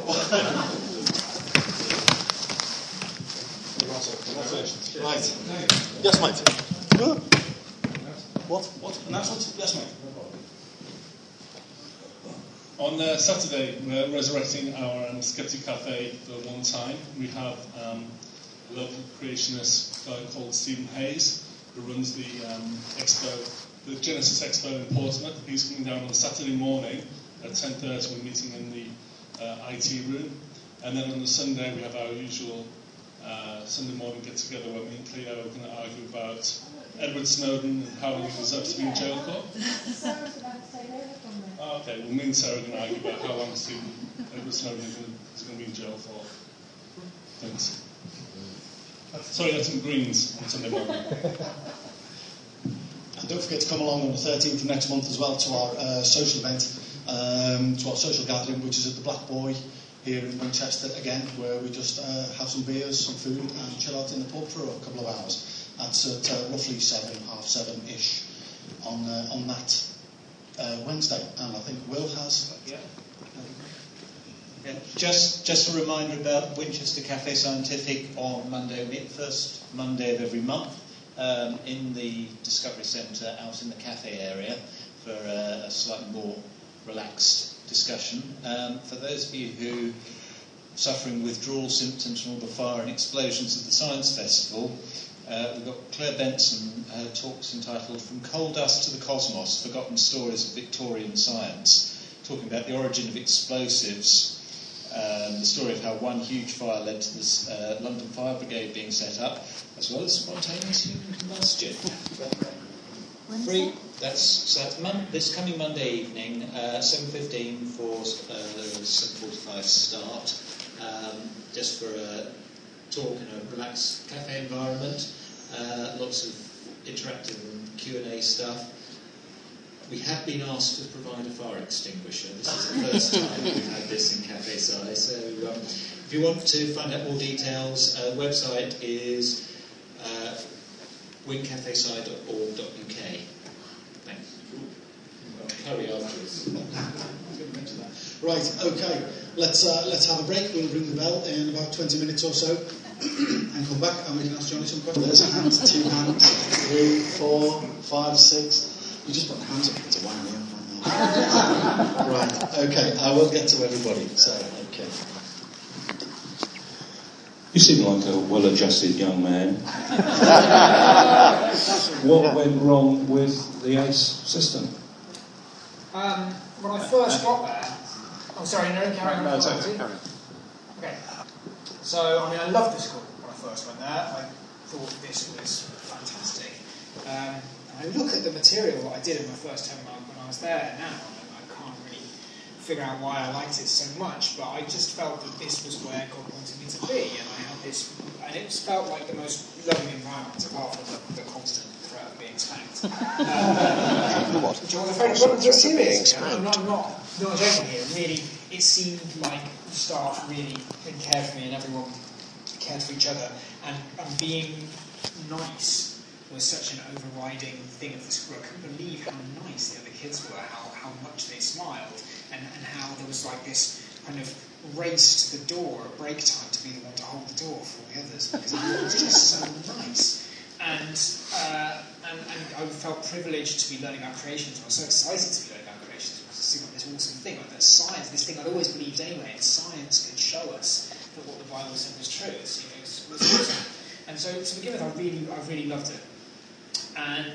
Right. Yes, mate. What? Announcement? Yes, mate. On Saturday, we're resurrecting our Skeptic Cafe for one time. We have a local creationist guy called Stephen Hayes, who runs the expo, the Genesis Expo in Portsmouth. He's coming down on Saturday morning at 10:30. We're meeting in the IT room. And then on the Sunday, we have our usual Sunday morning get-together where me and Cleo are going to argue about Edward Snowden and how he deserves to be in jail for. Sarah's about to say over from there. Oh, okay, well, me and Sarah are going to argue about how long Edward Snowden is going to be in jail for. Thanks. Sorry, that's some greens on Sunday morning. And don't forget to come along on the 13th of next month as well to our social event, to our social gathering, which is at the Black Boy here in Winchester again, where we just have some beers, some food, and chill out in the pub for a couple of hours. That's at roughly 7:30ish on that Wednesday. And I think Will has. Yeah. Just a reminder about Winchester Cafe Scientific on Monday, first Monday of every month, in the Discovery Centre out in the cafe area for a slightly more relaxed discussion. For those of you who are suffering withdrawal symptoms from all the fire and explosions at the Science Festival, we've got Claire Benson talks entitled From Coal Dust to the Cosmos, Forgotten Stories of Victorian Science, talking about the origin of explosives, the story of how one huge fire led to this London Fire Brigade being set up, as well as spontaneous human combustion. Free. That's this coming Monday evening, 7:15 for the 7:45 start. Just for a talk in a relaxed cafe environment. Lots of interactive and Q&A stuff. We have been asked to provide a fire extinguisher. This is the first time we've had this in Cafe Sci. So if you want to find out more details, the website is wingcafesci.org.uk. Thanks. Hurry afterwards. Right, okay. Let's have a break. We'll ring the bell in about 20 minutes or so and come back and we can ask Johnny some questions. There's a hand, 2 hands, 3, 4, 5, 6. You just put the hands up, it's a wind me up. Right, okay. I will get to everybody. So, okay. You seem like a well-adjusted young man. What went wrong with the ACE system? When I first got there... Oh, sorry, no, carry on. No, it's okay, carry on. Okay. So, I loved the school when I first went there. I thought this was fantastic. I look at the material that I did in my first term when I was there now, and I can't really figure out why I liked it so much, but I just felt that this was where God wanted me to be, and I had this, and it felt like the most loving environment, apart from the constant threat of being spanked. Which I was afraid of. Just serious. I'm not joking here. Really, it seemed like the staff really cared for me, and everyone cared for each other, and being nice was such an overriding thing of the school. I couldn't believe how nice the other kids were, how much they smiled, and how there was like this kind of race to the door at break time to be the one to hold the door for all the others, because it was just so nice. And I felt privileged to be learning about creations. I was so excited to be learning about creations because it seemed like this awesome thing, like that science, this thing I'd always believed anyway, and science could show us that what the Bible said was true. It was awesome. And so to begin with, I really loved it. And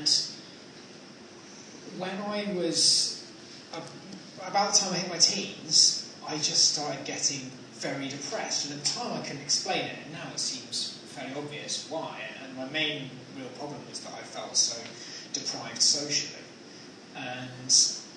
when I was about the time I hit my teens, I just started getting very depressed. And at the time I couldn't explain it, and now it seems fairly obvious why. And my main real problem was that I felt so deprived socially. And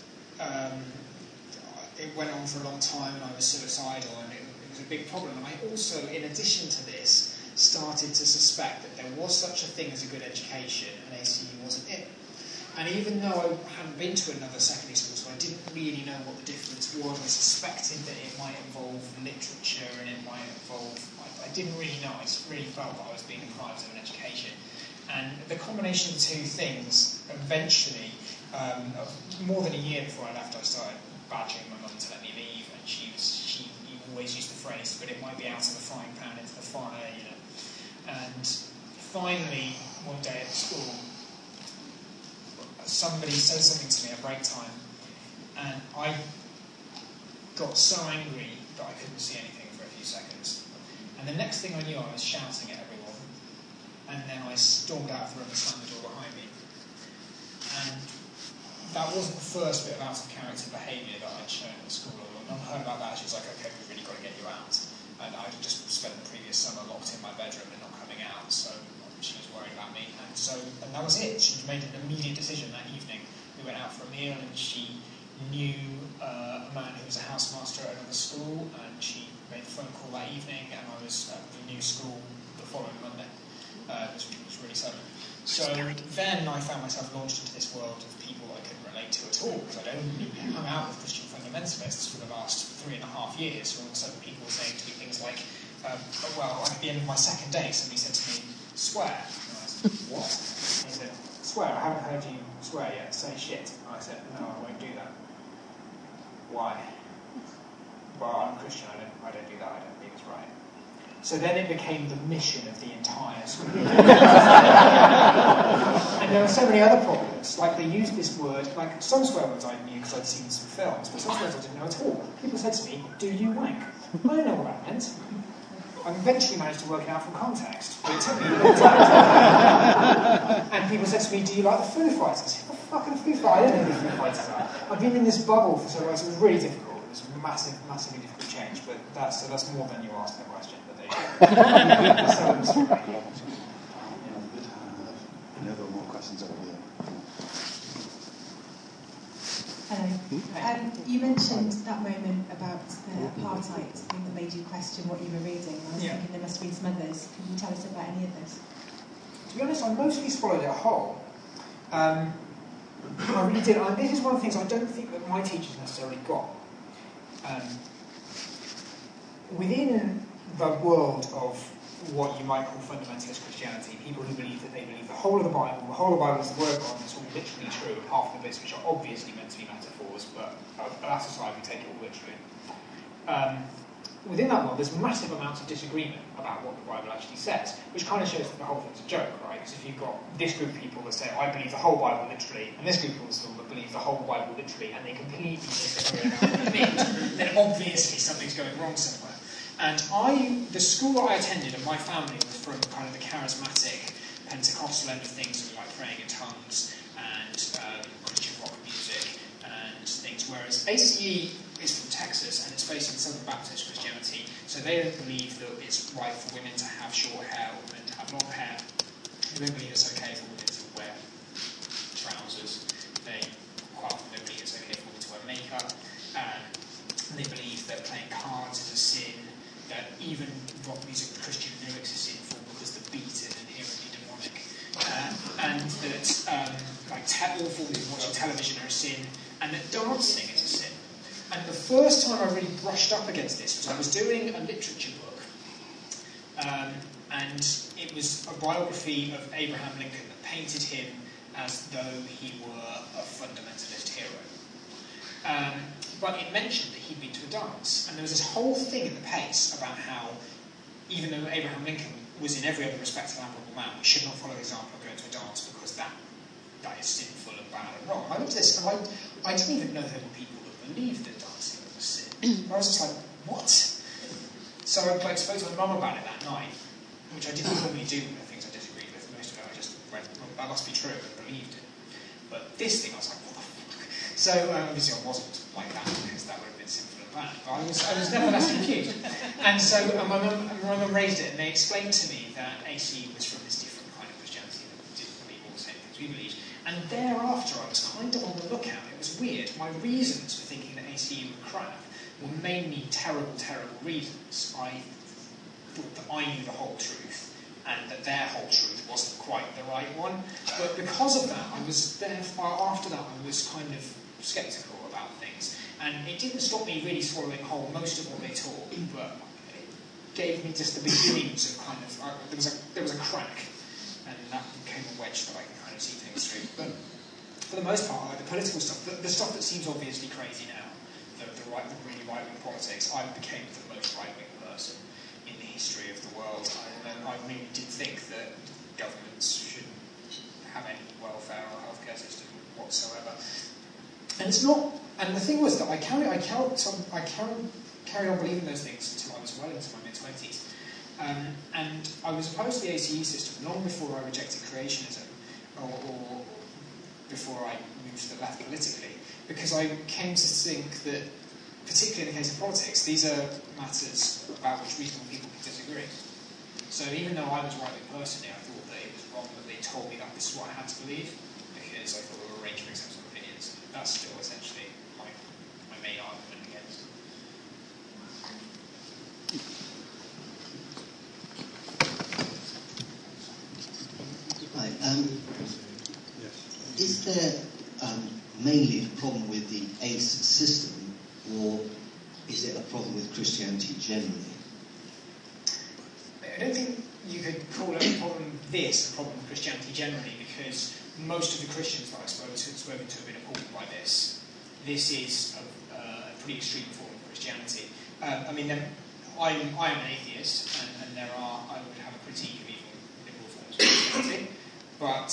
it went on for a long time, and I was suicidal, and it was a big problem. And I also, in addition to this, started to suspect that there was such a thing as a good education, and ACU wasn't it. And even though I hadn't been to another secondary school to I didn't really know what the difference was. I suspected that it might involve literature and it might involve... I didn't really know. I just really felt that I was being deprived of an education. And the combination of the two things, eventually, more than a year before I left, I started badgering my mum to let me leave, and she always used the phrase, but it might be out of the frying pan into the fire, you know. And finally, one day at school, somebody said something to me at break time, and I got so angry that I couldn't see anything for a few seconds. And the next thing I knew, I was shouting at everyone, and then I stormed out of the room and slammed the door behind me. And that wasn't the first bit of out-of-character behaviour that I'd shown at school. When I heard about that, she was like, okay, we've really got to get you out. And I'd just spent the previous summer locked in my bedroom and not coming out, so she was worried about me. And that was it. She made an immediate decision that evening. We went out for a meal, and she knew a man who was a housemaster at another school, and she made a phone call that evening, and I was at the new school the following Monday. It was really sudden. So then I found myself launched into this world of people I couldn't relate to at all, because I'd only hung out with Christian fundamentalists for the last 3.5 years. So all of a sudden people were saying to me things like, well, at the end of my second day, somebody said to me, swear. And I said, what? And he said, swear, I haven't heard you swear yet, say shit. And I said, no, I won't do that. Why? Well, I'm Christian, I don't do that, I don't think it's right. So then it became the mission of the entire school. And there were so many other problems. Like, they used this word, like, some swear words I knew because I'd seen some films, but some swear words I didn't know at all. People said to me, do you wank? I don't know what that meant. I eventually managed to work it out from context, but it took me a long time. And people said to me, do you like the Foo Fighters? What the fuck are the Foo Fighters? I don't know who the Foo Fighters are. I've been in this bubble for so long, so it was really difficult. It was a massively difficult change, but that's more than you asked the question. Any other more questions over here? Hello. You mentioned that moment about apartheid thing that made you question what you were reading. I was thinking there must have been some others. Can you tell us about any of this? To be honest, I mostly swallowed it whole. I really did. This is one of the things I don't think that my teachers necessarily got. Within the world of what you might call fundamentalist Christianity, people who believe that they believe the whole of the Bible is the Word of God, and it's all literally true, apart from the bits which are obviously meant to be metaphors, but that aside, we take it all literally. Within that world, there's massive amounts of disagreement about what the Bible actually says, which kind of shows that the whole thing's a joke, right? Because if you've got this group of people that say, I believe the whole Bible literally, and this group of people that believe the whole Bible literally, and they completely disagree about what it means, then obviously something's going wrong somewhere. And the school that I attended and my family was from kind of the charismatic Pentecostal end of things, like praying in tongues and Christian rock music and things, whereas ACE is from Texas and it's based on Southern Baptist Christianity, so they don't believe that it's right for women to have short hair or men to have long hair. They don't believe it's okay for women to wear trousers. They quite often don't believe it's okay for women to wear makeup. They believe that playing cards is a sin. That even rock music with Christian lyrics is sinful because the beat is inherently demonic, and that all forms of watching television are a sin, and that dancing is a sin. And the first time I really brushed up against this was I was doing a literature book, and it was a biography of Abraham Lincoln that painted him as though he were a fundamentalist hero. But it mentioned that he'd been to a dance, and there was this whole thing in the piece about how, even though Abraham Lincoln was in every other respect an admirable man, we should not follow the example of going to a dance because that is sinful and bad and wrong. I looked at this, and I didn't even know there were people that believed that dancing was a sin. I was just like, what? So I spoke to my mum about it that night, which I didn't normally do with the things I disagreed with. Most of it I just went, well, that must be true, and believed it. But this thing, I was like, what the fuck? So obviously I wasn't like that, because that would have been sinful and bad. But I was nevertheless confused. And so my mum raised it, and they explained to me that ACE was from this different kind of Christianity that didn't believe all the same things we believed. And thereafter I was kind of on the lookout. It was weird. My reasons for thinking that ACE were crap were mainly terrible, terrible reasons. I thought that I knew the whole truth, and that their whole truth wasn't quite the right one. But because of that, after that I was kind of sceptical about about things. And it didn't stop me really swallowing whole most of what they taught, but it gave me just the beginnings of kind of, there was a crack, and that became a wedge that I can kind of see things through. But for the most part, like the political stuff, the stuff that seems obviously crazy now, the really right-wing politics, I became the most right-wing person in the history of the world. I really did think that governments shouldn't have any welfare or healthcare system whatsoever. And it's not. And the thing was that I carried on believing those things until I was well into my mid-20s. And I was opposed to the ACE system long before I rejected creationism, or before I moved to the left politically, because I came to think that, particularly in the case of politics, these are matters about which reasonable people can disagree. So even though I was right-wing personally, I thought that it was wrong that they told me that this is what I had to believe, because I thought there were a range of acceptable opinions. That's still essentially my main argument against. Right. Is there mainly a problem with the ACE system, or is it a problem with Christianity generally? I don't think you could call it a problem with Christianity generally, because most of the Christians that I've spoken to have been appalled by this. This is a pretty extreme form of Christianity. I mean, I am an atheist, and I would have a critique of even liberal forms of Christianity, but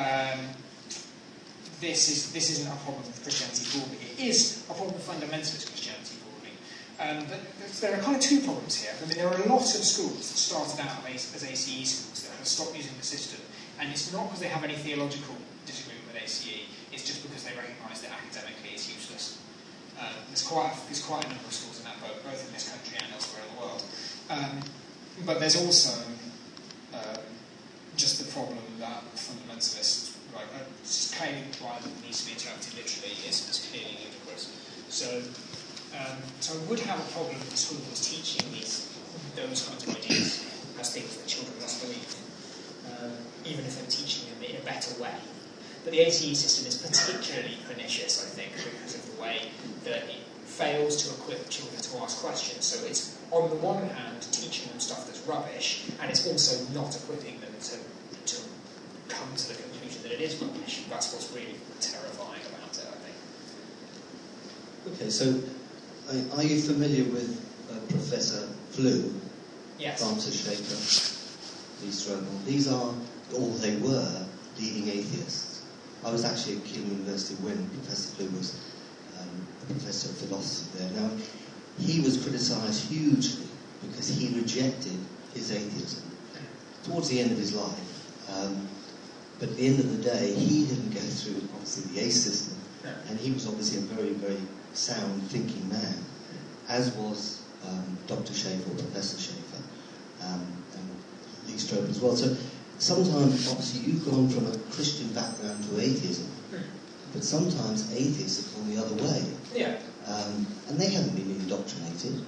this isn't a problem with Christianity broadly. It is a problem with fundamentalist Christianity broadly. But there are kind of two problems here. I mean, there are a lot of schools that started out as ACE schools that have stopped using the system, and it's not because they have any theological disagreement with ACE, it's just because they recognise that academically it's useless. There's quite a number of schools in that boat, both in this country and elsewhere in the world. But there's also just the problem that fundamentalists, just claiming the Bible needs to be interpreted literally is clearly ludicrous. So I would have a problem with the schools teaching those kinds of ideas as things that children must believe, even if they're teaching them in a better way. But the ACE system is particularly pernicious, I think, because of the way that it fails to equip children to ask questions. So it's, on the one hand, teaching them stuff that's rubbish, and it's also not equipping them to come to the conclusion that it is rubbish. That's what's really terrifying about it, I think. Okay, so are you familiar with Professor Flew? Yes. Francis Schaeffer, Lee Strobel? These are, or they were, leading atheists. I was actually at Keele University when Professor Flew was a professor of philosophy there. Now, he was criticised hugely because he rejected his atheism towards the end of his life. But at the end of the day, he didn't go through, obviously, the ACE system, and he was obviously a very, very sound thinking man, as was Dr. Schaeffer, or Professor Schaeffer, and Lee Strobel as well. So sometimes, obviously, you've gone from a Christian background to atheism, but sometimes atheists have gone the other way. Yeah. And they haven't been indoctrinated.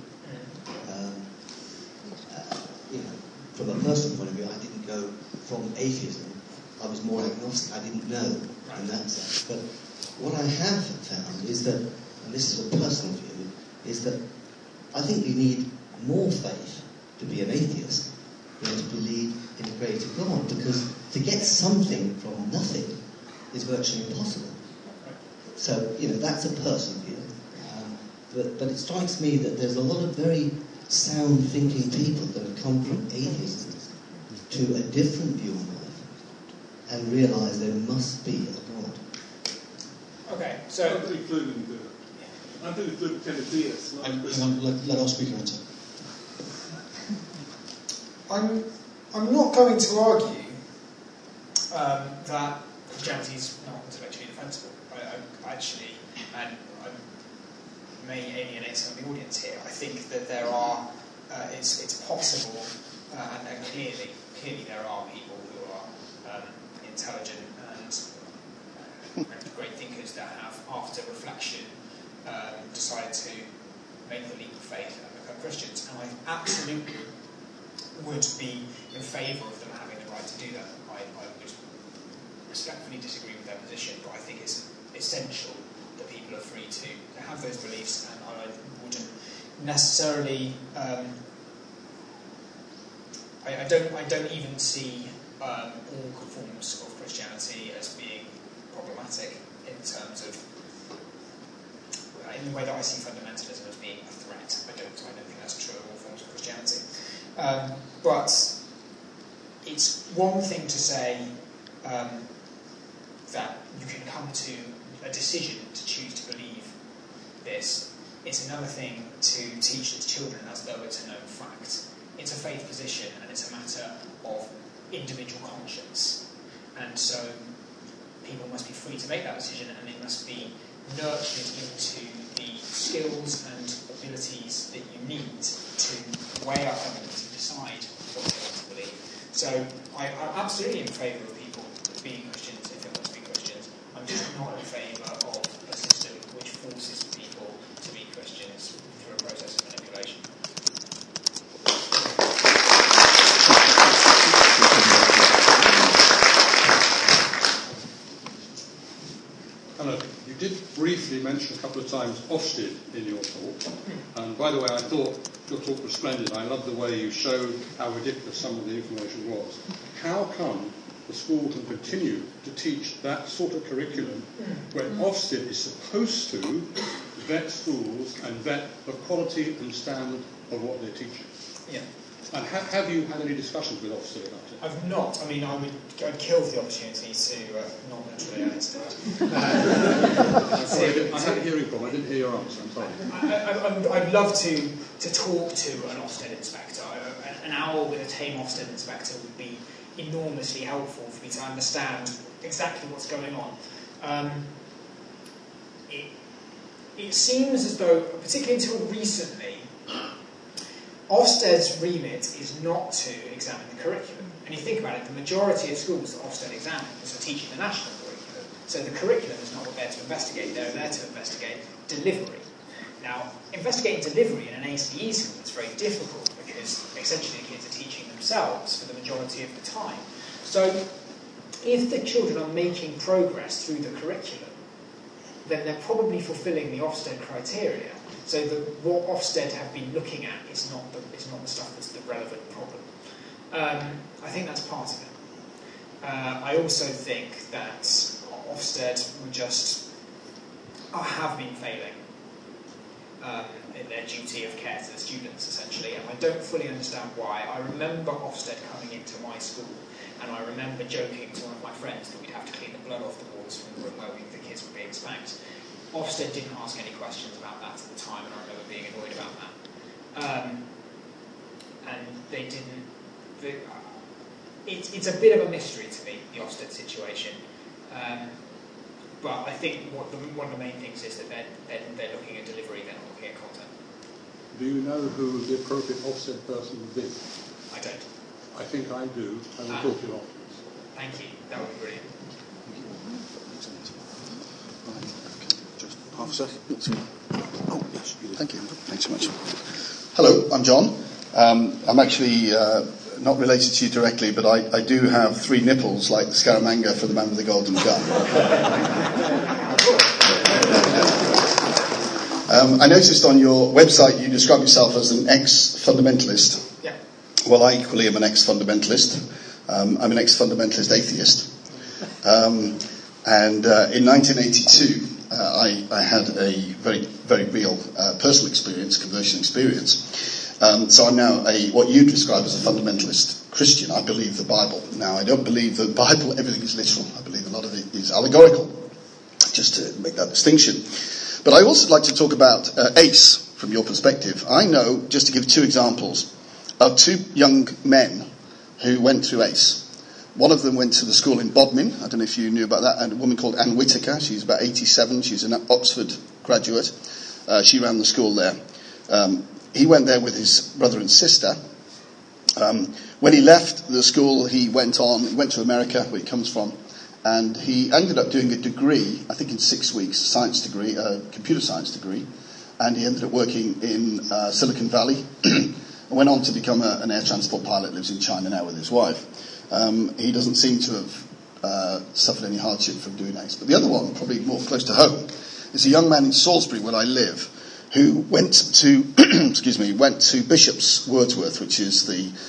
From a personal point of view, I didn't go from atheism. I was more agnostic. I didn't know in that sense. But what I have found is that, and this is a personal view, is that I think you need more faith to be an atheist than to believe in a greater God, because to get something from nothing is virtually impossible. So, that's a personal view. But it strikes me that there's a lot of very sound thinking people that have come from atheism to a different view of life and realise there must be a God. Okay, so Anthony Flew didn't do it. Anthony Flew became a deist. Let our speaker answer. I'm not going to argue that Christianity is not intellectually defensible. I actually, and I may alienate some of the audience here, I think that there are, it's possible, and clearly there are people who are intelligent and great thinkers that have, after reflection, decided to make the leap of faith and become Christians. And I absolutely would be in favour of them having the right to do that. I would respectfully disagree with their position, but I think it's essential that people are free to have those beliefs, and I wouldn't necessarily. I don't even see all forms of Christianity as being problematic in terms of, in the way that I see fundamentalism as being a threat. I don't think that's true of all forms of Christianity. But it's one thing to say that you can come to a decision to choose to believe this. It's another thing to teach the children as though it's a known fact. It's a faith position, and it's a matter of individual conscience. And so people must be free to make that decision, and they must be nurtured into the skills and abilities that you need to weigh up evidence and decide what they want to believe. So I'm absolutely in favour of people being Christians if they want to be Christians. I'm just not in favour of a system which forces people to be Christians through a process of manipulation. Hello. You did briefly mention a couple of times Ofsted in your talk. And by the way, I thought your talk was splendid. I love the way you showed how ridiculous some of the information was. How come the school can continue to teach that sort of curriculum when Ofsted is supposed to vet schools and vet the quality and standard of what they're teaching? Yeah. And have you had any discussions with Ofsted about it? I've not. I mean, I'd kill for the opportunity to not naturally answer that. I had a hearing problem. I didn't hear your answer. I'm sorry. I'd love to talk to an Ofsted inspector. An hour with a tame Ofsted inspector would be enormously helpful for me to understand exactly what's going on. It seems as though, particularly until recently, Ofsted's remit is not to examine the curriculum. And you think about it, the majority of schools that Ofsted examines are teaching the national curriculum. So the curriculum is not what they're to investigate. They're there to investigate delivery. Now, investigating delivery in an ACE school is very difficult because essentially the kids are teaching themselves for the majority of the time. So if the children are making progress through the curriculum, then they're probably fulfilling the Ofsted criteria. So what Ofsted have been looking at is not the stuff that's the relevant problem. I think that's part of it. I also think that Ofsted have been failing in their duty of care to the students, essentially, and I don't fully understand why. I remember Ofsted coming into my school, and I remember joking to one of my friends that we'd have to clean the blood off the walls from the room where the kids were being spanked. Ofsted didn't ask any questions about that at the time, and I remember being annoyed about that. And they didn't. It's a bit of a mystery to me, the Ofsted situation. But I think one of the main things is that they're looking at delivery, they're not looking at content. Do you know who the appropriate Ofsted person would be? I don't. I think I do, and we'll talk to you afterwards. Thank you. That would be brilliant. Just half a second. Oh, yes. Thank you. Thanks so much. Hello, I'm John. I'm actually not related to you directly, but I do have 3 nipples like the Scaramanga for the man with the golden gun. I noticed on your website you describe yourself as an ex-fundamentalist. Yeah. Well, I equally am an ex-fundamentalist. I'm an ex-fundamentalist atheist. And in 1982, I had a very, very real personal experience, conversion experience. So I'm now what you describe as a fundamentalist Christian. I believe the Bible. Now, I don't believe the Bible, everything is literal. I believe a lot of it is allegorical, just to make that distinction. But I also like to talk about ACE from your perspective. I know, just to give 2 examples, of 2 young men who went through ACE. One of them went to the school in Bodmin. I don't know if you knew about that. And a woman called Anne Whitaker. She's about 87. She's an Oxford graduate. She ran the school there. He went there with his brother and sister. When he left the school, he went to America, where he comes from, and he ended up doing a degree, I think in 6 weeks, a science degree, a computer science degree, and he ended up working in Silicon Valley, and went on to become an air transport pilot, lives in China now with his wife. He doesn't seem to have suffered any hardship from doing ACE. But the other one, probably more close to home, is a young man in Salisbury, where I live, who went to went to Bishop's Wordsworth, which is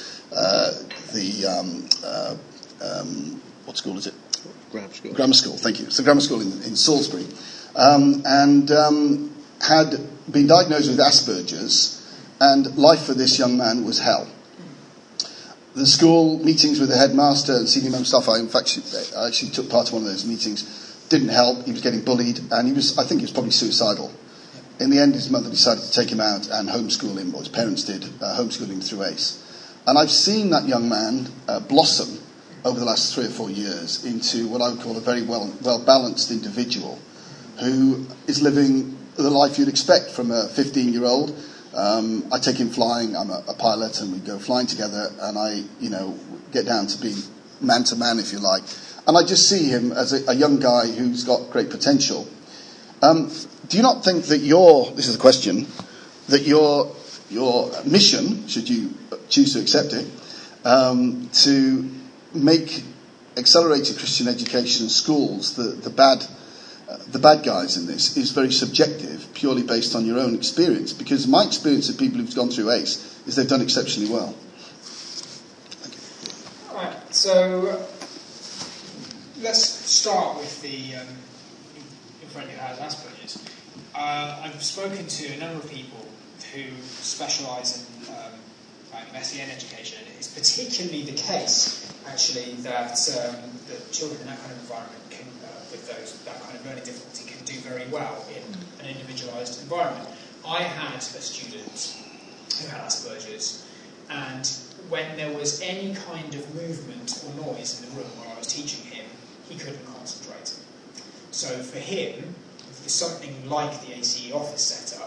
what school is it? Grammar school. Grammar school, thank you. It's the grammar school in Salisbury, and had been diagnosed with Asperger's, and life for this young man was hell. The school meetings with the headmaster and senior member staff, I actually took part in one of those meetings, didn't help. He was getting bullied, and I think he was probably suicidal. In the end, his mother decided to take him out and homeschool him, or his parents did, homeschool him through ACE. And I've seen that young man blossom over the last 3 or 4 years into what I would call a very well-balanced individual who is living the life you'd expect from a 15-year-old. I take him flying. I'm a pilot, and we go flying together, and I, get down to being man to man, if you like. And I just see him as a young guy who's got great potential. Do you not think that this is the question, that your mission, should you choose to accept it, to make accelerated Christian education schools the bad guys in this is very subjective, purely based on your own experience? Because my experience of people who've gone through ACE is they've done exceptionally well. Thank you. All right, so let's start with the in front of you has Asperger's. I've spoken to a number of people who specialise in SEN education, and it's particularly the case, actually, that children in that kind of environment can, with that kind of learning difficulty, can do very well in an individualised environment. I had a student who had Asperger's, and when there was any kind of movement or noise in the room where I was teaching him, he couldn't concentrate. So for him, something like the ACE office setup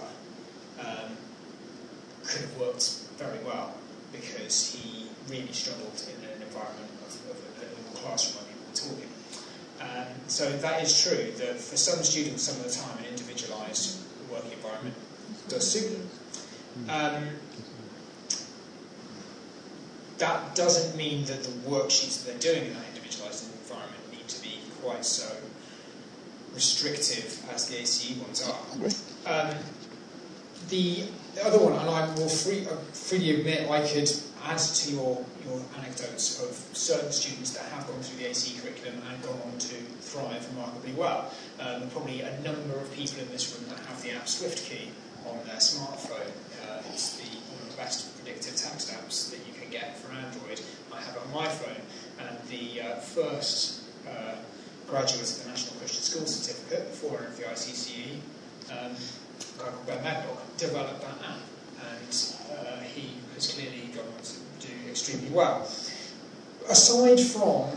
could have worked very well, because he really struggled in an environment of a normal classroom when people were talking. So that is true, that for some students, some of the time, an individualised working environment does suit them. That doesn't mean that the worksheets that they're doing in that individualised environment need to be quite so restrictive as the ACE ones are. The other one, and I will freely admit I could add to your anecdotes of certain students that have gone through the ACE curriculum and gone on to thrive remarkably well. Probably a number of people in this room that have the app SwiftKey on their smartphone. It's one of the best predictive text apps that you can get for Android. I have it on my phone, and the first graduate of the National Christian School Certificate, the forerunner of the ICCE, a guy called Ben Magnock, developed that app, and he has clearly gone on to do extremely well. Aside from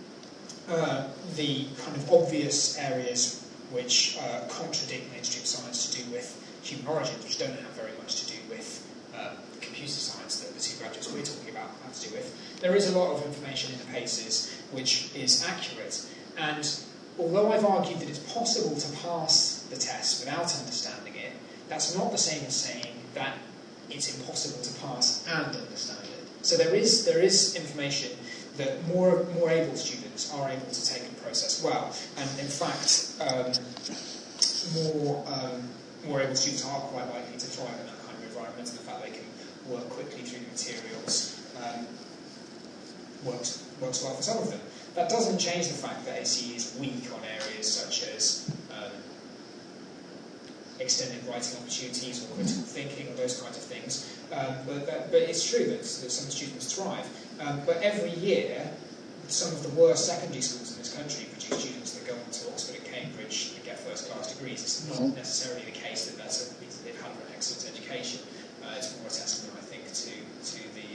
the kind of obvious areas which contradict mainstream science to do with human origins, which don't have very much to do with computer science that the two graduates we're talking about have to do with, there is a lot of information in the PACES which is accurate. And although I've argued that it's possible to pass the test without understanding it, that's not the same as saying that it's impossible to pass and understand it. So there is information that more able students are able to take and process well. And in fact, more able students are quite likely to thrive in that kind of environment, and the fact they can work quickly through the materials works well for some of them. That doesn't change the fact that ACE is weak on areas such as extended writing opportunities or critical thinking or those kinds of things. But it's true that some students thrive. But every year, some of the worst secondary schools in this country produce students that go on to Oxford and Cambridge and get first-class degrees. It's not necessarily the case that means that they've had an excellent education. It's more a testament, I think, to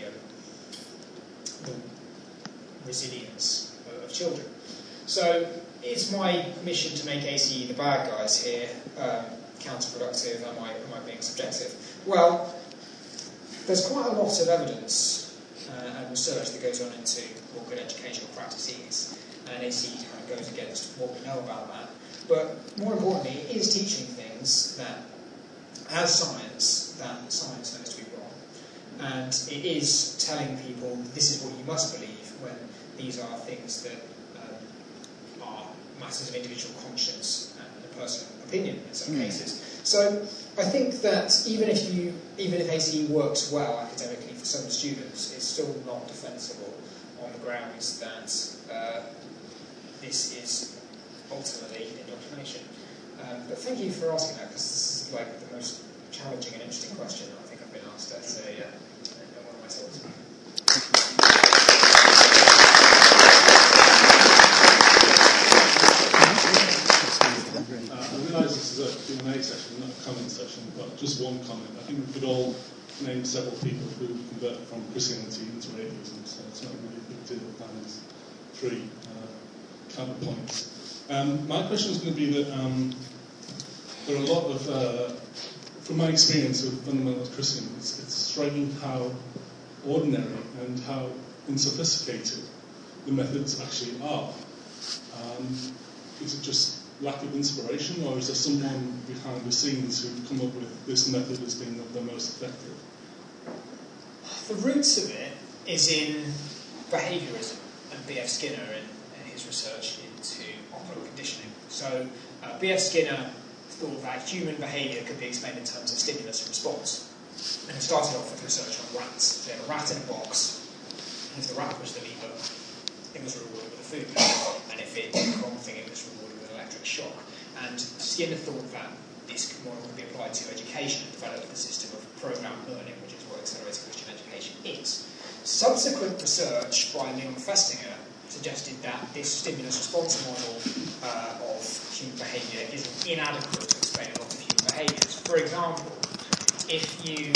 the resilience of children. So it's my mission to make ACE the bad guys here counterproductive. Am I being subjective? Well, there's quite a lot of evidence and research that goes on into what good educational practice is, and ACE kind of goes against what we know about that. But more importantly, it is teaching things that, as science, that science knows to be wrong, and it is telling people this is what you must believe when these are things that are matters of individual conscience and personal opinion in some cases. So I think that even if ACE works well academically for some students, it's still not defensible on the grounds that this is ultimately indoctrination. But thank you for asking that, because this is like the most challenging and interesting question I think I've been asked at one of my talks. I realise this is a Q&A session, not a comment session, but just one comment. I think we could all name several people who converted from Christianity into atheism, so it's not really a big deal. That is 3 counterpoints. My question is going to be that there are a lot of, from my experience with fundamentalist Christians, it's striking how ordinary and how unsophisticated the methods actually are. Is it just lack of inspiration, or is there someone behind the scenes who've come up with this method as being the most effective? The roots of it is in behaviourism and B.F. Skinner and his research into operant conditioning. So B.F. Skinner thought that human behaviour could be explained in terms of stimulus and response. And he started off with research on rats. So he had a rat in a box, and if the rat was the leader, it was rewarded with a food. And if it did the wrong thing, it was rewarded with an electric shock. And Skinner thought that this model could be applied to education and developed the system of programmed learning, which is what accelerated Christian education is. Subsequent research by Leon Festinger suggested that this stimulus-response model of human behaviour is inadequate to explain a lot of human behaviours. For example, if you...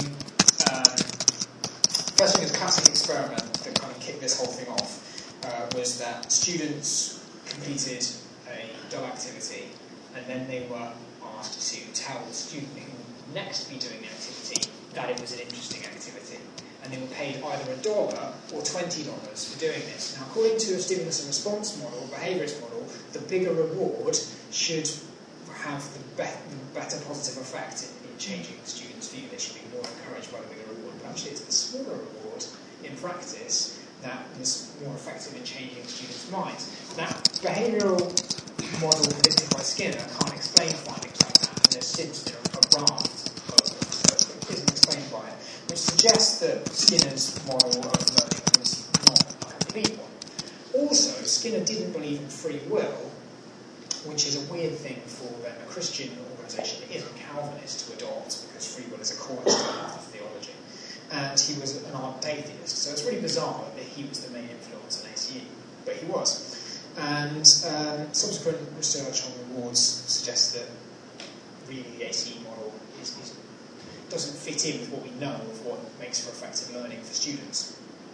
Festinger's classic experiment that kind of kicked this whole thing off was that students completed a dull activity, and then they were asked to tell the student who would next be doing the activity that it was an interesting activity. And they were paid either $1 or $20 for doing this. Now, according to a stimulus and response model, behaviourist model, the bigger reward should have the better positive effect in changing the students' view. They should be more encouraged by the bigger reward. But actually, it's the smaller reward in practice that was more effective in changing students' minds. That behavioural model predicted by Skinner can't explain findings like that, and there's since been a raft of research that isn't explained by it, which suggests that Skinner's model of learning was not a complete one. Also, Skinner didn't believe in free will, which is a weird thing for a Christian organisation that isn't Calvinist to adopt, because free will is a cornerstone of the theology. And he was an ardent atheist, so it's really bizarre that he was the main influence on ACE, but he was. And subsequent research on rewards suggests that really the ACE model doesn't fit in with what we know of what makes for effective learning for students.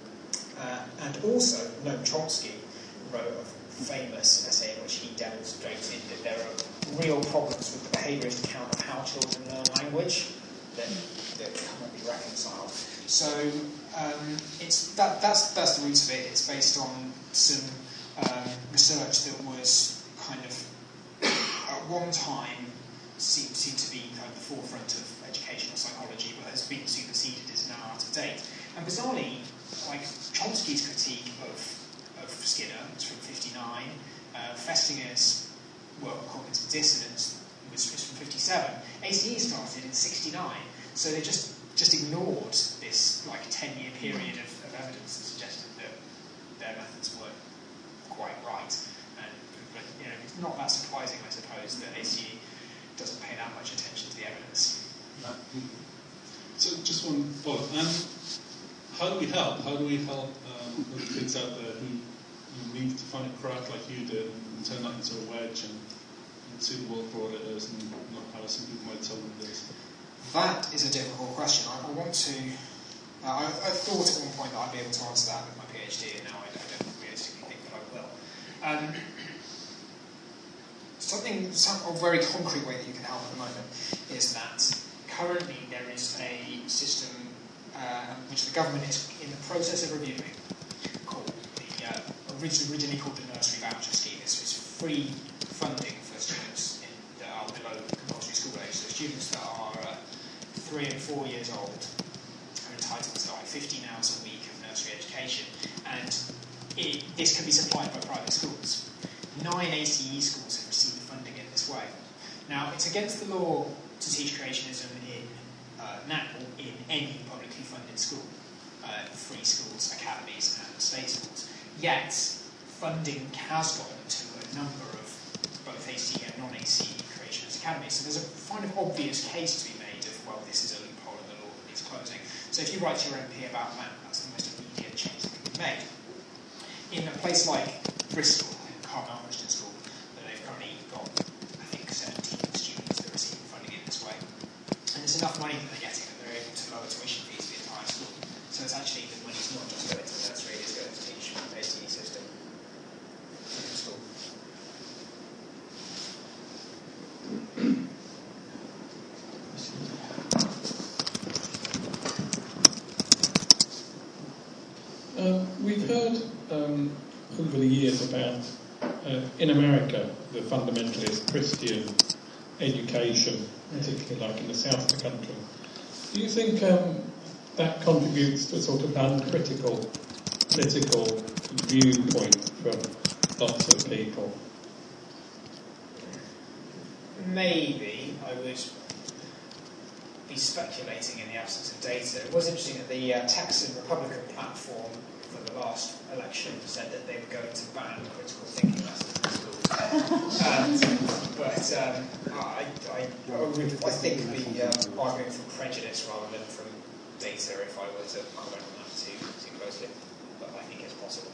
And also, Noam Chomsky wrote a famous essay in which he demonstrated that there are real problems with the behaviourist account of how children learn language that cannot be reconciled. So that's the roots of it. It's based on some research that was kind of at one time seemed to be kind of the forefront of educational psychology, but has been superseded, is now out of date. And bizarrely, like Chomsky's critique of Skinner was from 1959, Festinger's work on cognitive dissonance was from 1957. ACE started in 1969, so they just ignored this like 10-year period of evidence that suggested that their methods weren't quite right. And but, it's not that surprising, I suppose, that ACE doesn't pay that much attention to the evidence. So just one follow-up. How do we help? How do we help the kids out there who need to find it correct like you did and turn that into a wedge and see the world for what it is and not how some people might tell them it is? That is a difficult question. I want to... I thought at one point that I'd be able to answer that with my PhD, and now I don't realistically think that I will. A very concrete way that you can help at the moment is that currently there is a system which the government is in the process of reviewing, called originally called the Nursery Voucher Scheme. It's free funding for students that are below compulsory school age. So students that are 3 and 4 years old are entitled to like 15 hours a week of nursery education, and this can be supplied by private schools. 9 ACE schools have received funding in this way. Now, it's against the law to teach creationism now in any publicly funded school, free schools, academies, and state schools. Yet, funding has gone to a number of both ACE and non-ACE creationist academies. So there's a kind of obvious case to be made of, well, this is a loophole in the law that needs closing. So if you write to your MP about that, that's the most immediate change that can be made. In a place like Bristol, in Carmel Christian School, that they've currently got, I think, 17 students that receive funding in this way. And it's enough money that they're getting that they're able to lower tuition fees for the entire school. So it's actually the money's not just going to the nursery, it's going to teach the ACE system in school. We've heard over the years about, in America, the fundamentalist Christian education, particularly like in the south of the country. Do you think that contributes to a sort of uncritical political viewpoint from lots of people? Maybe. I would be speculating in the absence of data. It was interesting that the Texan Republican platform for the last election said that they were going to ban critical thinking lessons in schools. I think be arguing from prejudice rather than from data if I were to comment on that too closely. But I think it's possible.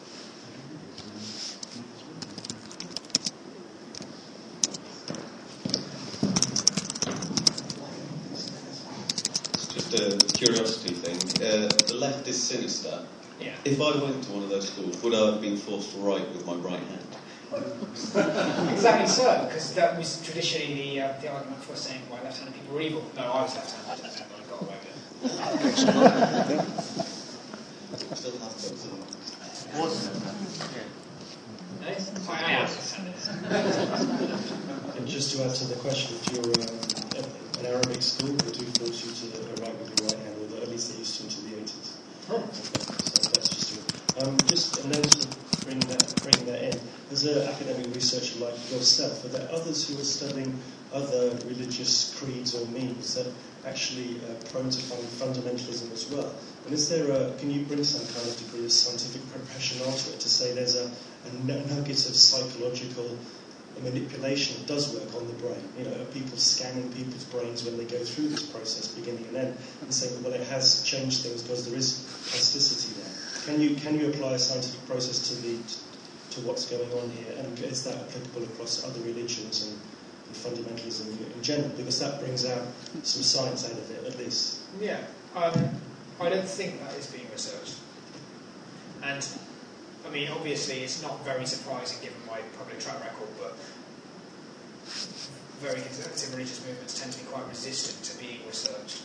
Just a curiosity thing. The left is sinister. Yeah. If I went to one of those schools, would I have been forced to write with my right hand? Exactly so, because that was traditionally the argument for saying why left-handed people were evil. No, I was left-handed, and I got away with it. Still have those. I am left-handed. And just to add to the question, if you're an Arabic school, they do force you to write with your right hand, or at least they used to until the 80s. Oh. So that's just and then to bring that in, there's an academic researcher like yourself. Are there others who are studying other religious creeds or means that actually prone to fundamentalism as well? And is there can you bring some kind of degree of scientific rationale to it to say there's a nugget of psychological manipulation that does work on the brain? You know, people scanning people's brains when they go through this process, beginning and end, and saying, well, it has changed things because there is plasticity there. Can you apply a scientific process to what's going on here, and is that applicable across other religions and fundamentalism in general? Because that brings out some science out of it, at least. Yeah, I don't think that is being researched, and I mean, obviously, it's not very surprising given my public track record, but very conservative religious movements tend to be quite resistant to being researched.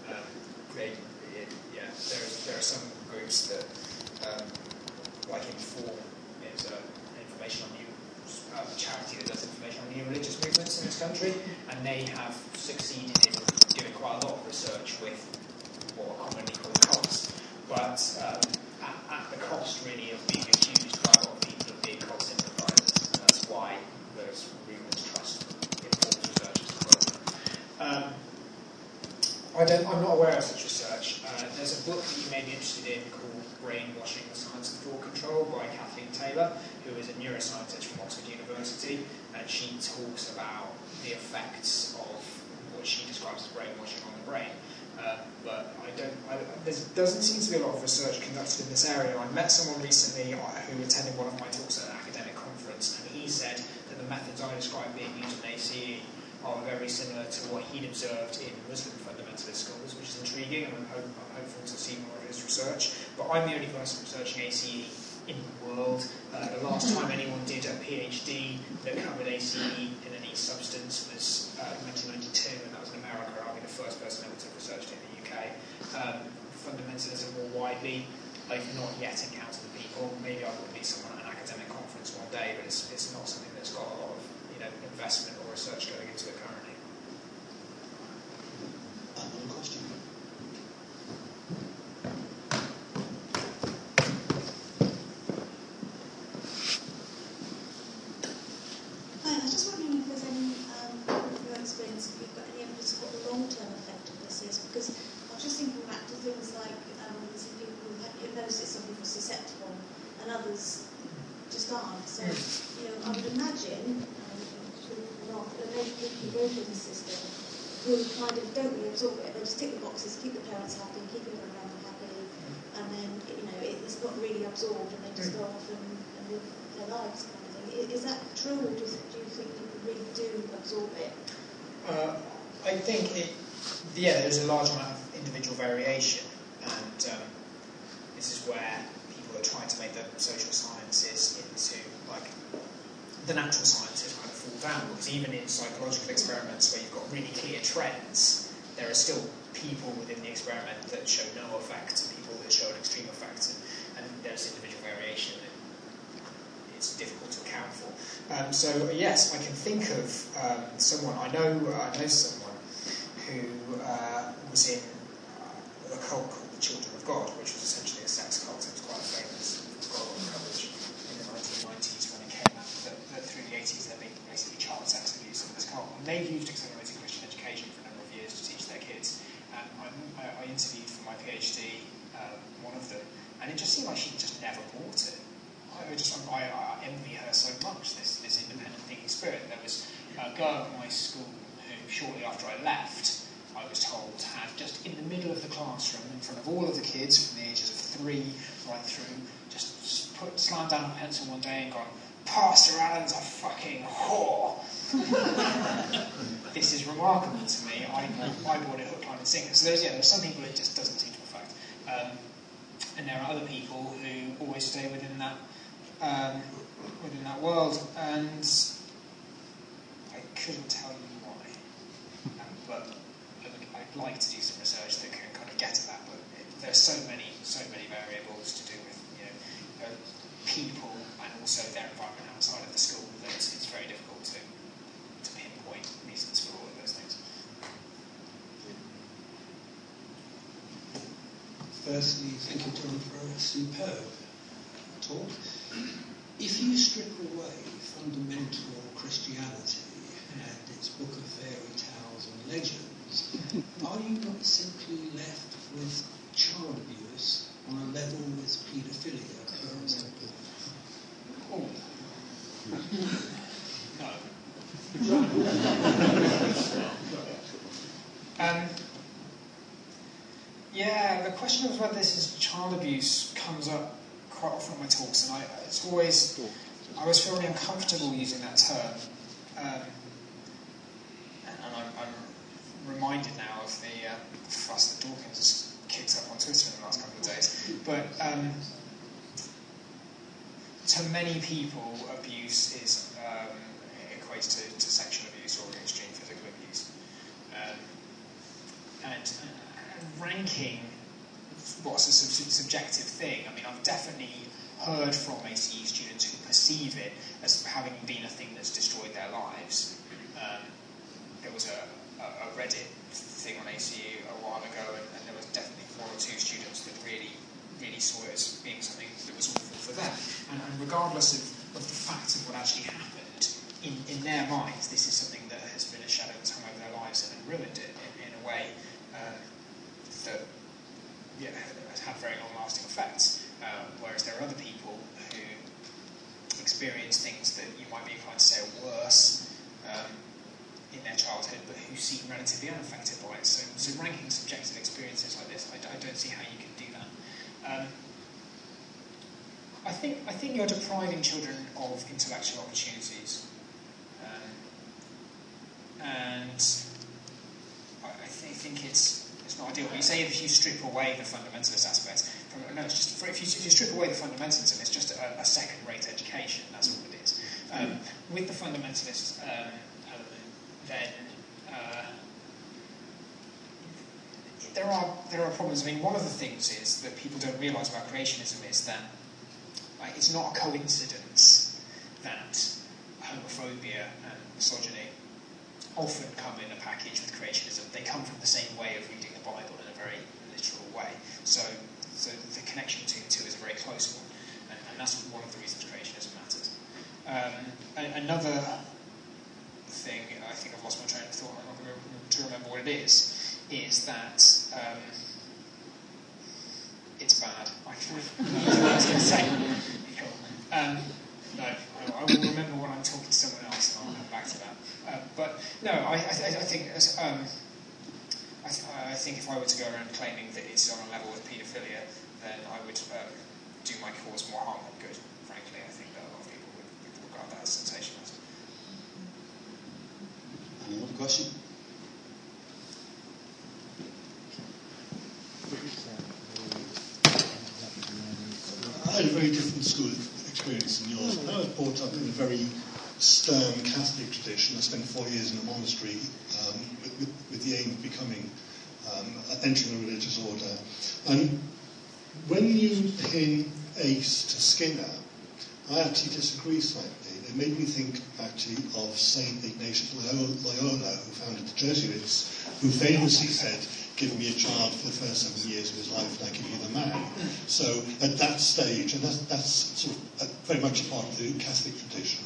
There are some groups that, like Inform, is an information on new charity that does information on new religious movements in this country, and they have succeeded in doing quite a lot of research with what are commonly called cults, but at the cost really of being accused by a lot of people of being cult sympathisers, and that's why those movements trust informed researchers to work. I'm not aware of such research. There's a book that you may be interested in called Brainwashing the Science of Thought Control by Kathleen Taylor, who is a neuroscientist from Oxford University, and she talks about the effects of what she describes as brainwashing on the brain. But there doesn't seem to be a lot of research conducted in this area. I met someone recently who attended one of my talks at an academic conference, and he said that the methods I described being used in ACE are very similar to what he'd observed in Muslim fundamentalist schools, which is intriguing, and I'm hopeful to see more of his research. But I'm the only person researching ACE in the world. The last time anyone did a PhD that covered ACE in any substance was 1992, and that was in America. I'll be the first person ever to have researched it in the UK. Fundamentalism more widely, I've not yet encountered the people. Maybe I will meet someone at an academic conference one day, but it's not something that's got a lot of investment or research going into it currently. Another question. Hi, I was just wondering if there's any others just aren't. So, I would imagine that maybe people who go through the system will kind of don't really absorb it. They'll just tick the boxes, keep the parents happy, keep everyone around them happy, and then it's not really absorbed, and they just go off and live their lives, kind of thing. Is that true, or do you think people really do absorb it? I think there's a large amount of individual variation, and this is where people are trying to make the social sciences into the natural sciences kind of fall down, because even in psychological experiments where you've got really clear trends, there are still people within the experiment that show no effect and people that show an extreme effect, and there's individual variation that it's difficult to account for. So yes, I can think of someone, I know someone who was in a cult called the Children of God, which was essentially a sex cult. It was quite famous, got a lot of coverage in the 1990s when it came out, that through the 80s there'd been basically child sex abuse in this cult. And they've used accelerated Christian education for a number of years to teach their kids. And I interviewed for my PhD one of them, and it just seemed like she just never bought it. I envy her so much, this independent thinking spirit. There was a girl at my school who, shortly after I left, I was told had just in the middle of the classroom, in front of all of the kids from the ages of 3 right through, just slammed down a pencil one day and gone, "Pastor Allen's a fucking whore." This is remarkable to me. I bought it hook, line and sinker. So there's some people it just doesn't seem to affect. And there are other people who always stay within that world, and I couldn't tell you why. But I'd like to do some research that can kind of get at that. But there's so many variables to do with people and also their environment outside of the school that it's very difficult to pinpoint reasons for all of those things. Firstly, thank you, Tom, for a superb talk. If you strip away fundamental Christianity and its book of fairy tales and legends, are you not simply left with child abuse on a level with paedophilia, for example? Oh. No. Yeah, the question of whether this is child abuse comes up quite often in my talks, and I always feel really uncomfortable using that term. And I'm reminded now of the fuss that Dawkins has kicked up on Twitter in the last couple of days. But to many people, abuse equates to sexual abuse or extreme physical abuse. And ranking what's a subjective thing. I mean, I've definitely heard from ACE students who perceive it as having been a thing that's destroyed their lives. There was a Reddit thing on ACU a while ago, and there was definitely 1 or 2 students that really saw it as being something that was awful for them. And regardless of the fact of what actually happened, in their minds, this is something that has been a shadow that's hung over their lives and ruined it in a way that has had very long-lasting effects. Whereas there are other people who experience things that you might be inclined to say are worse in their childhood, but who seem relatively unaffected by it. So ranking subjective experiences like this, I don't see how you can do that. I think you're depriving children of intellectual opportunities, and I think it's not ideal. But you say if you strip away the fundamentalist aspects, if you strip away the fundamentalism, it's just a second-rate education. That's all it is. With the fundamentalist element, then there are problems. I mean, one of the things is that people don't realise about creationism is that it's not a coincidence that homophobia and misogyny often come in a package with creationism. They come from the same way of reading the Bible in a very literal way. So the connection between the two is a very close one, and that's one of the reasons creationism matters. Another thing, I think I've lost my train of thought, I'm not going to remember what it is that it's bad. I was going to say. remember when I'm talking to someone else, and I'll come back to that. But no, I think I think if I were to go around claiming that it's on a level with paedophilia, then I would do my cause more harm than good. Frankly, I think that a lot of people would regard that as sensationalist. Any other question? I had a very different school experience than yours. I was brought up in a very stern Catholic tradition. I spent 4 years in a monastery with the aim of becoming, entering a religious order. And when you pin Ace to Skinner, I actually disagree slightly. It made me think actually of Saint Ignatius Loyola, who founded the Jesuits, who famously said, "Give me a child for the first 7 years of his life and I give you the man." So at that stage, and that's sort of very much a part of the Catholic tradition,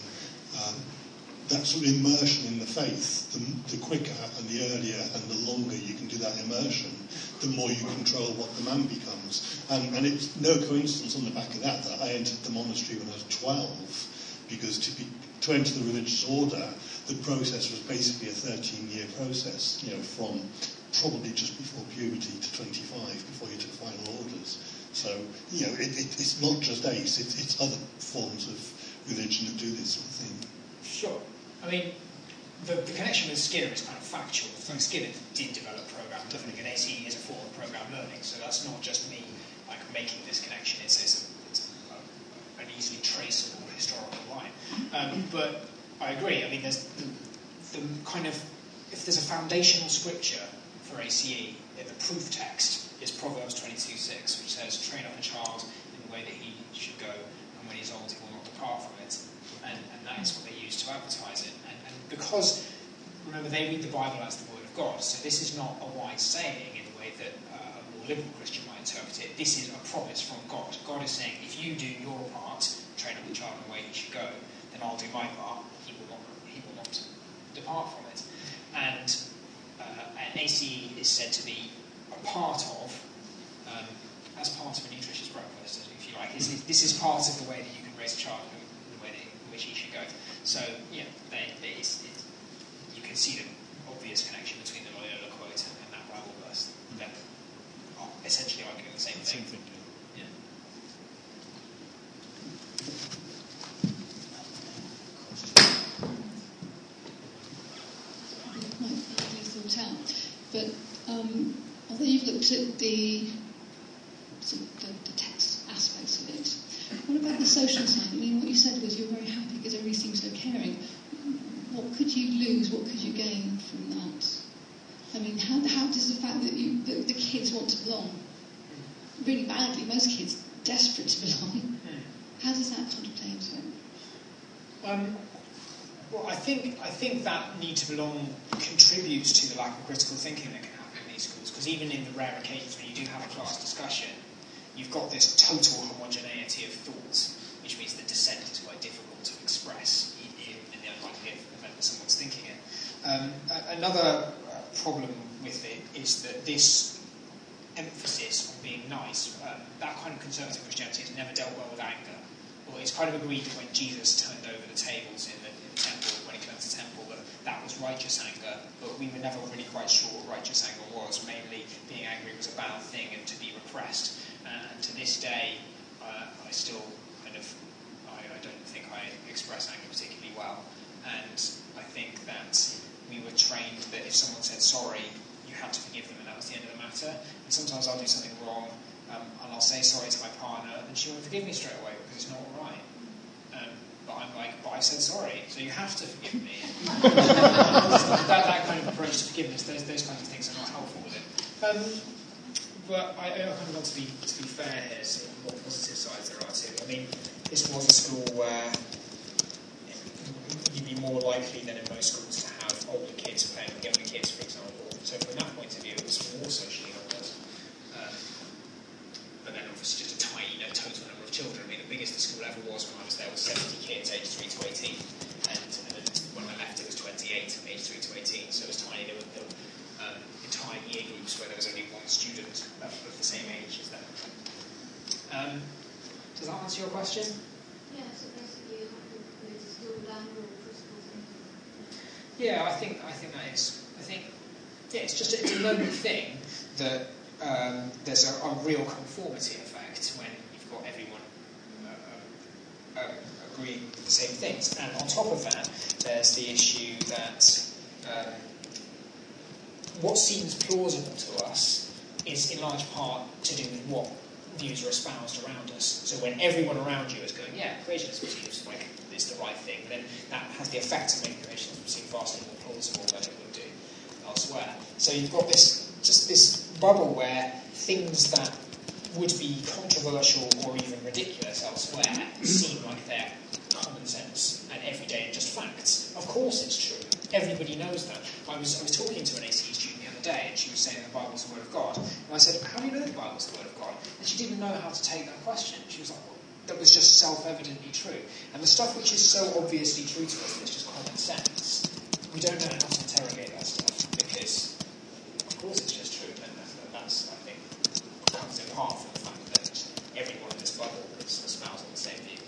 that sort of immersion in the faith, the quicker and the earlier and the longer you can do that immersion, the more you control what the man becomes. And it's no coincidence on the back of that I entered the monastery when I was 12, because to enter the religious order, the process was basically a 13-year process, from probably just before puberty to 25, before you took final orders. So, it's not just Ace, it's other forms of religion that do this sort of thing. Sure. I mean, the connection with Skinner is kind of factual. Skinner did develop program learning, and ACE is a form of program learning, so that's not just me making this connection. It's an easily traceable historical line. But I agree. I mean, there's the kind of, if there's a foundational scripture for ACE in the proof text, is Proverbs 22:6, which says, "Train up a child in the way that he should go, and when he's old he will not depart from it." And that is what they use to advertise it. And because, remember, they read the Bible as the Word of God, so this is not a wise saying in the way that a more liberal Christian might interpret it. This is a promise from God. God is saying, if you do your part, train up the child in the way he should go, then I'll do my part, he will not depart from it. And ACE is said to be a part of, as part of a nutritious breakfast, if you like. This is part of the way that you can raise a child in the way in which he should go. So, you can see the obvious connection between the Loyola quote and that Bible verse. They're essentially arguing the same thing. Yeah. Might badly thought out, but although you've looked at the text aspects of it, what about the social side? I mean, what you said was you're very happy because everybody seems so caring. What could you lose? What could you gain from that? I mean, how does the fact that the kids want to belong really badly? Most kids desperate to belong. How does that kind of play into it? Well, I think that need to belong contributes to the lack of critical thinking that can happen in these schools. Because even in the rare occasions when you do have a class discussion, you've got this total homogeneity of thoughts, which means that dissent is quite difficult to express in the unlikely event that someone's thinking it. Another problem with it is that this emphasis on being nice, that kind of conservative Christianity has never dealt well with anger. Well, it's kind of agreed that when Jesus turned over the tables in the temple, when he cleansed the temple, that was righteous anger, but we were never really quite sure what righteous anger was. Mainly, being angry was a bad thing and to be repressed. And to this day, I still kind of, I don't think I express anger particularly well. And I think that we were trained that if someone said sorry, you had to forgive them, and that was the end of the matter. And sometimes I'll do something wrong, and I'll say sorry to my partner, and she won't forgive me straight away because it's not right. But I'm like, but I said sorry, so you have to forgive me. that kind of approach to forgiveness, those kinds of things are not helpful with it. But I kind of want to be fair here, so what positive sides there are too. I mean, this was a school where you'd be more likely than in most schools to have older kids playing with younger kids, for example. So from that point of view, it was more socially honoured. But then obviously just a tiny total number of children. I mean, the biggest the school ever was when I was there was 70 kids, aged 3 to 18. And when I left, it was 28, aged 3 to 18. So it was tiny. There were entire year groups where there was only one student of the same age as them. Does that answer your question? Yeah, so basically you have religious still down your critical thinking? Yeah, I think that is. It's a moment thing that there's a real conformity effect when you've got everyone agreeing with the same things. And on top of that, there's the issue that what seems plausible to us is in large part to do with what views are espoused around us. So when everyone around you is going, yeah, creationism seems like it's the right thing, then that has the effect of making creationism seem vastly more plausible than it would do elsewhere. So you've got this bubble where things that would be controversial or even ridiculous elsewhere seem like they're common sense and everyday and just facts. Of course it's true. Everybody knows that. I was talking to an ACE student the other day, and she was saying the Bible's the Word of God. And I said, how do you know the Bible's the Word of God? And she didn't know how to take that question. She was like, well, that was just self-evidently true. And the stuff which is so obviously true to us, it's just common sense, we don't know how to interrogate that stuff, because of course it's just true. And that's, I think, comes in part from the fact that everyone in this bubble is espousing the same view.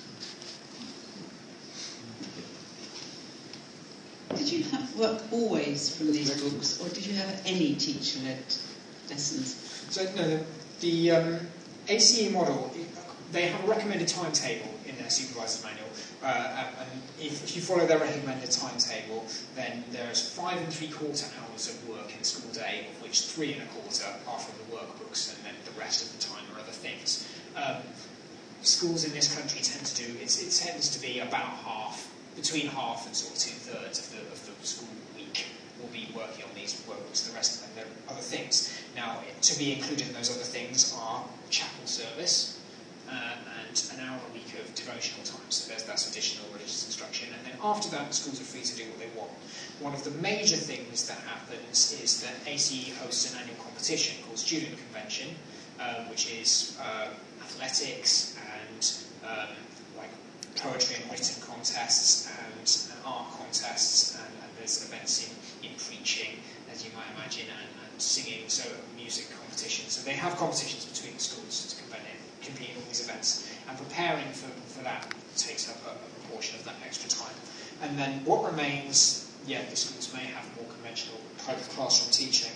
Did you have work always from these books, or did you have any teacher-led lessons? So no, the ACE model, they have a recommended timetable in their supervisor's manual, and if you follow their recommended timetable, then there's 5 3/4 hours of work in a school day, of which 3 1/4 are from the workbooks, and then the rest of the time are other things. Schools in this country tend to do, it tends to be about half, between half and sort of 2/3 of the school week will be working on these workbooks, the rest of them, there are other things. Now, to be included in those other things are chapel service and an hour a week of devotional time, so that's additional religious instruction, and then after that, schools are free to do what they want. One of the major things that happens is that ACE hosts an annual competition called Student Convention, which is athletics and like poetry and written contests and art contests, and there's events in preaching, as you might imagine, and singing, so music competitions. So they have competitions between the schools to compete in all these events, and preparing for that takes up a proportion of that extra time. And then what remains, the schools may have more conventional private classroom teaching.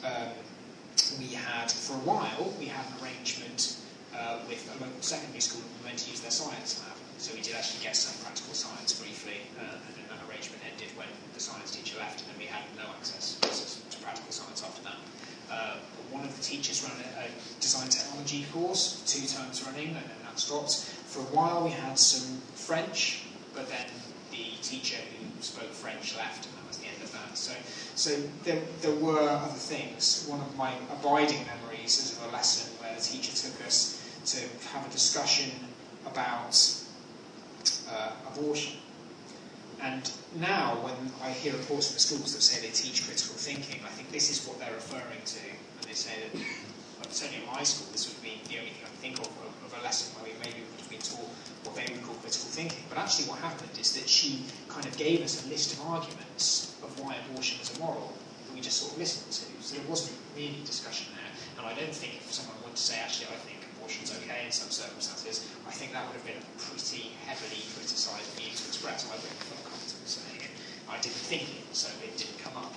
For a while, we had an arrangement with a local secondary school that we went to use their science lab. So we did actually get some practical science briefly, and then that arrangement ended when the science teacher left, and then we had no access to practical science after that. One of the teachers ran a design technology course, 2 terms running, and then that stopped. For a while we had some French, but then the teacher who spoke French left, and that was the end of that. So there were other things. One of my abiding memories is of a lesson where the teacher took us to have a discussion about abortion. And now, when I hear reports from the schools that say they teach critical thinking, I think this is what they're referring to. And they say that, certainly in my school, this would be the only thing I can think of a lesson where we maybe would have been taught what they would call critical thinking. But actually what happened is that she kind of gave us a list of arguments of why abortion was immoral that we just sort of listened to. So there wasn't really discussion there. And I don't think if someone wanted to say, actually, I think abortion's okay in some circumstances, I think that would have been a pretty heavily criticised view to express. I wouldn't feel comfortable saying it. I didn't think it, so it didn't come up.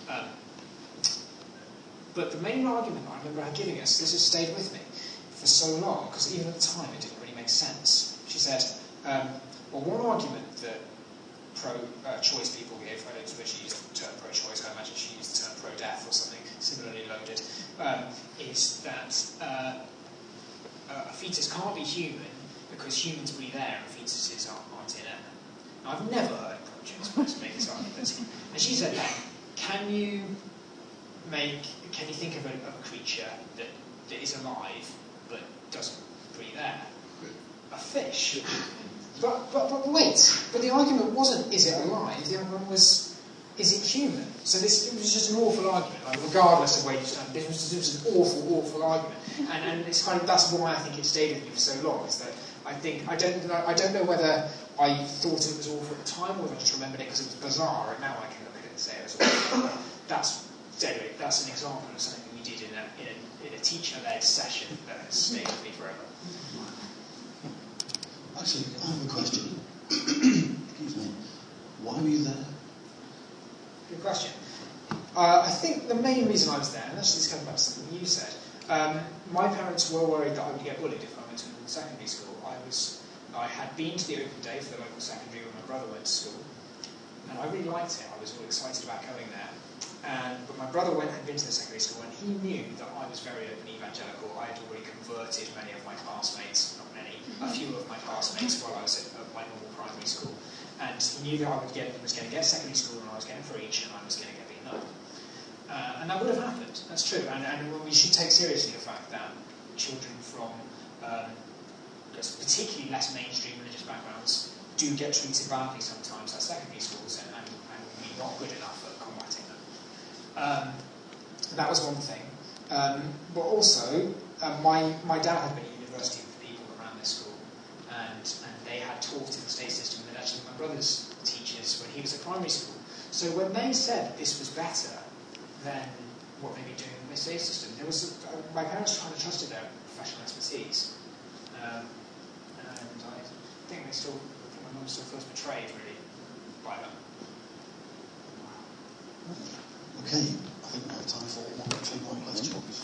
But the main argument I remember her giving us, this has stayed with me for so long, because even at the time it didn't really make sense. She said, well, one argument that pro-choice people give, I don't suppose she used the term pro-choice, I imagine she used the term pro-death or something similarly loaded, is that a fetus can't be human because humans breathe air and fetuses aren't in air. Now, I've never heard pro-choice person make this argument. And she said, can you think of a creature that is alive but doesn't breathe air? A fish. But wait, but the argument wasn't, is it alive? The argument was, is it human? So it was just an awful argument, regardless of where you stand. It was an awful argument. And it's kind of, that's why I think it stayed with me for so long, is that I don't know whether I thought it was awful at the time, or whether I just remembered it because it was bizarre, and now I can look at it and say it was awful. That's an example of something we did in a teacher-led session that has stayed with me forever. Actually, I have a question. Why were you there? Good question. I think the main reason I was there, and actually this comes back to something you said, my parents were worried that I would get bullied if I went to secondary school. I had been to the open day for the local secondary when my brother went to school, and I really liked it. I was all excited about going there. But my brother had been to the secondary school, and he knew that I was very open evangelical. I had already converted many of my classmates, not many, a few of my classmates while I was at my normal primary school. And he knew that I was going to get secondary school and I was going to preach and I was going to get beaten up. And that would have happened, that's true. And we should take seriously the fact that children from particularly less mainstream religious backgrounds do get treated badly sometimes at secondary schools and we're not good enough at combating them. That was one thing. But also, my dad had been at university with people around this school and they had taught in the state system, and actually my brother's teachers when he was at primary school. So when they said this was better than what they'd be doing in the state system, there was my parents kind of trusted their professional expertise, and I think my mum still feels betrayed really by that. Okay, I think we have time for one or two more questions.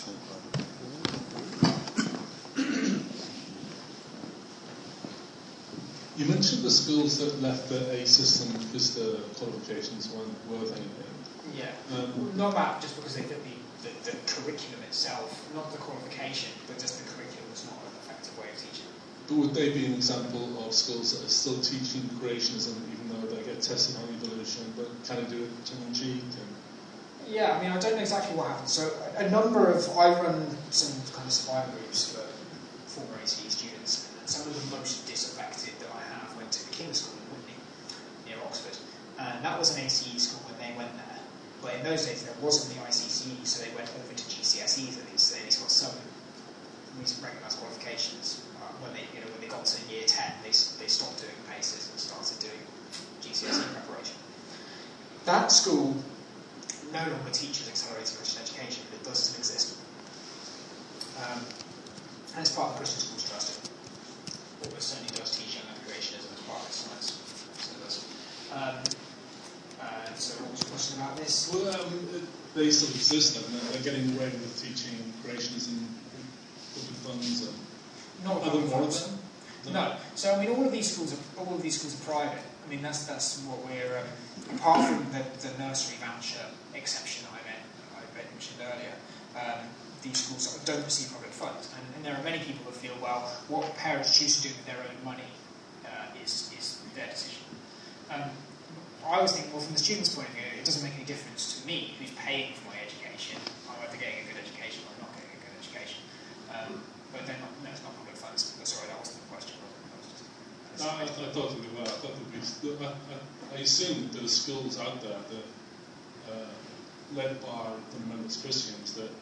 You mentioned the schools that left the A system because the qualifications weren't worth anything. Yeah, not that just because they did the curriculum itself, not the qualification, but just the curriculum was not an effective way of teaching. But would they be an example of schools that are still teaching creationism even though they get tested on evolution, but kind of do it tongue-in-cheek? Yeah, I mean, I don't know exactly what happened. So I run some kind of survivor groups for former ACE students, and some of the most disaffected that I have went to the King's School in Whitney, near Oxford. And that was an ACE school when they went there. But in those days there wasn't the ICC, so they went over to GCSEs at least. So they at least got some recognised qualifications. When they got to year 10, they stopped doing PACEs and started doing GCSE preparation. That school no longer teaches accelerated Christian education, but it does still exist. And it's part of the Christian Schools Trust. It certainly does teach young creationism as part of its science. So it does. So what was your question about this? Well, they still exist, and they're getting away with teaching creationism with public funds. Not are there more of them? No. So I mean, all of these schools are private. I mean, that's what we're apart from the nursery voucher exception I mentioned earlier. These schools don't receive public funds, and there are many people who feel, well, what parents choose to do with their own money is their decision. I always think, well, from the student's point of view, it doesn't make any difference to me who's paying for my education. I'm either getting a good education or I'm not getting a good education. But they're not, no, it's not public funds. Sorry, that wasn't the question. I thought they were. I assume there are schools out there that led by fundamentalist Christians that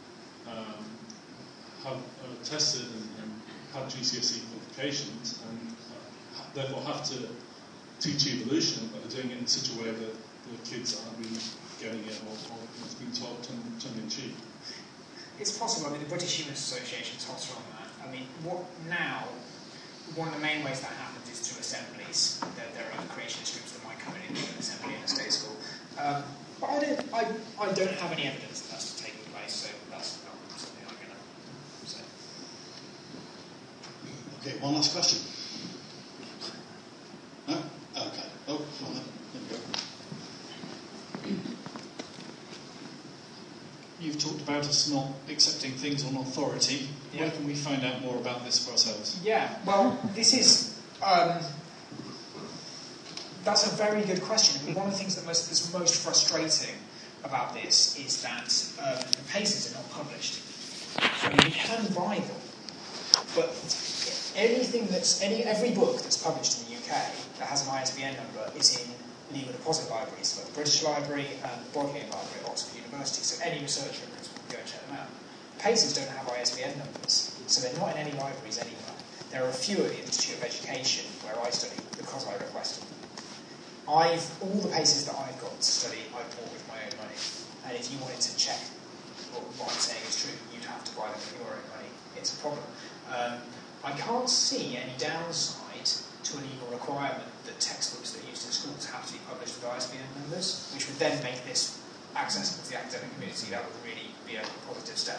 have tested and have GCSE qualifications and therefore have to teach evolution, but are doing it in such a way that the kids aren't really getting it or it's being taught tongue-in-cheek. It's possible. I mean, the British Humanist Association is hotter on that. I mean, one of the main ways that happens is through assemblies. There are creationist groups that might come in and do an assembly in a state school. But I don't have any evidence that that's taking place, so that's not something I'm going to say. Okay, one last question. No? Okay. Oh, come on then. There we go. You've talked about us not accepting things on authority. Yeah. Where can we find out more about this for ourselves? Yeah, well, this is... that's a very good question. I mean, one of the things that's most frustrating about this is that the PACEs are not published. I mean, you can buy them, but every book that's published in the UK that has an ISBN number is in legal deposit libraries, like the British Library and the Bodleian Library at Oxford University, so any researcher in principle can go and check them out. PACEs don't have ISBN numbers, so they're not in any libraries anywhere. There are a few at the Institute of Education where I study because I requested them. All the PACEs that I've got to study, I bought with my own money, and if you wanted to check what I'm saying is true, you'd have to buy them with your own money. It's a problem. I can't see any downside to a legal requirement that textbooks that use this schools have to be published with ISBN numbers, which would then make this accessible to the academic community. That would really be a positive step.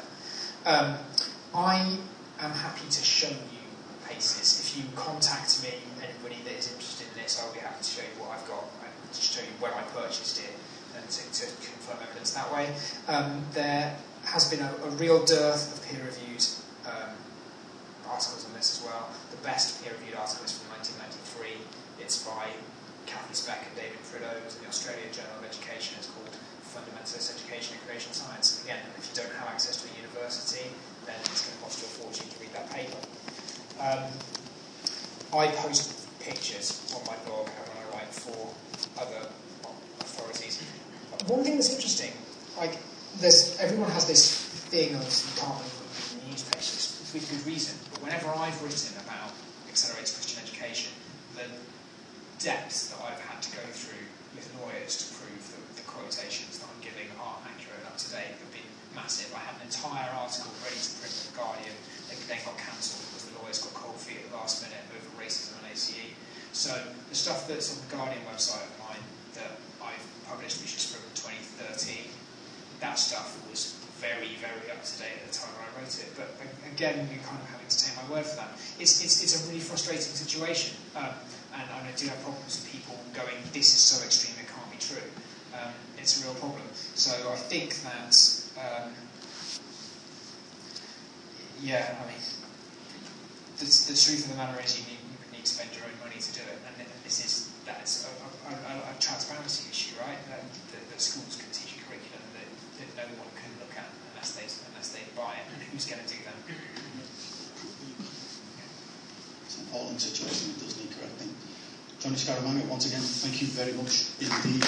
I am happy to show you PACES. If you contact me, anybody that is interested in this, I'll be happy to show you what I've got and to show you when I purchased it and to confirm evidence that way. There has been a real dearth of peer-reviewed articles on this as well. The best peer-reviewed article is from 1993. It's by Kathy Speck and David Prideaux. It was in the Australian Journal of Education. It's called Fundamentalist Education and Creation Science. Again, if you don't have access to a university, then it's going to cost you a fortune to read that paper. I post pictures on my blog and when I write for other authorities. One thing that's interesting, like everyone has this thing of you can't read newspapers with good reason, but whenever I've written about accelerated Christian education, the depth that I've had to go through with lawyers to prove that the quotations that I'm giving are accurate and up to date have been massive. I had an entire article ready to print in The Guardian, that then got cancelled because the lawyers got cold feet at the last minute over racism and ACE. So the stuff that's on the Guardian website of mine that I've published, which is from 2013, that stuff was very, very up to date at the time when I wrote it. But again, you're kind of having to take my word for that. It's a really frustrating situation, and I do have problems with people going, "This is so extreme, it can't be true." It's a real problem. So I think that, the truth of the matter is you need to spend your own money to do it, and that's a transparency issue, right? That schools can teach a curriculum that no one can look at unless they buy it, and who's going to do that? It's an appalling situation. It does need correcting. Johnny Scaramanga, once again, thank you very much indeed.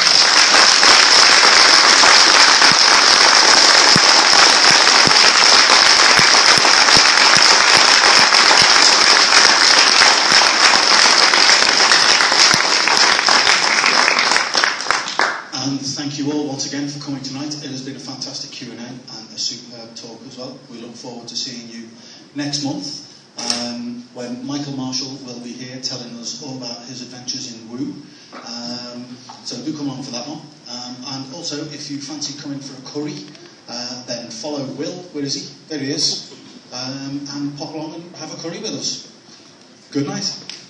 And thank you all once again for coming tonight. It has been a fantastic Q&A and a superb talk as well. We look forward to seeing you next month when Michael Marshall will be here telling us all about his adventures in Woo. So do come along for that one. And also, if you fancy coming for a curry, then follow Will. Where is he? There he is. And pop along and have a curry with us. Good night.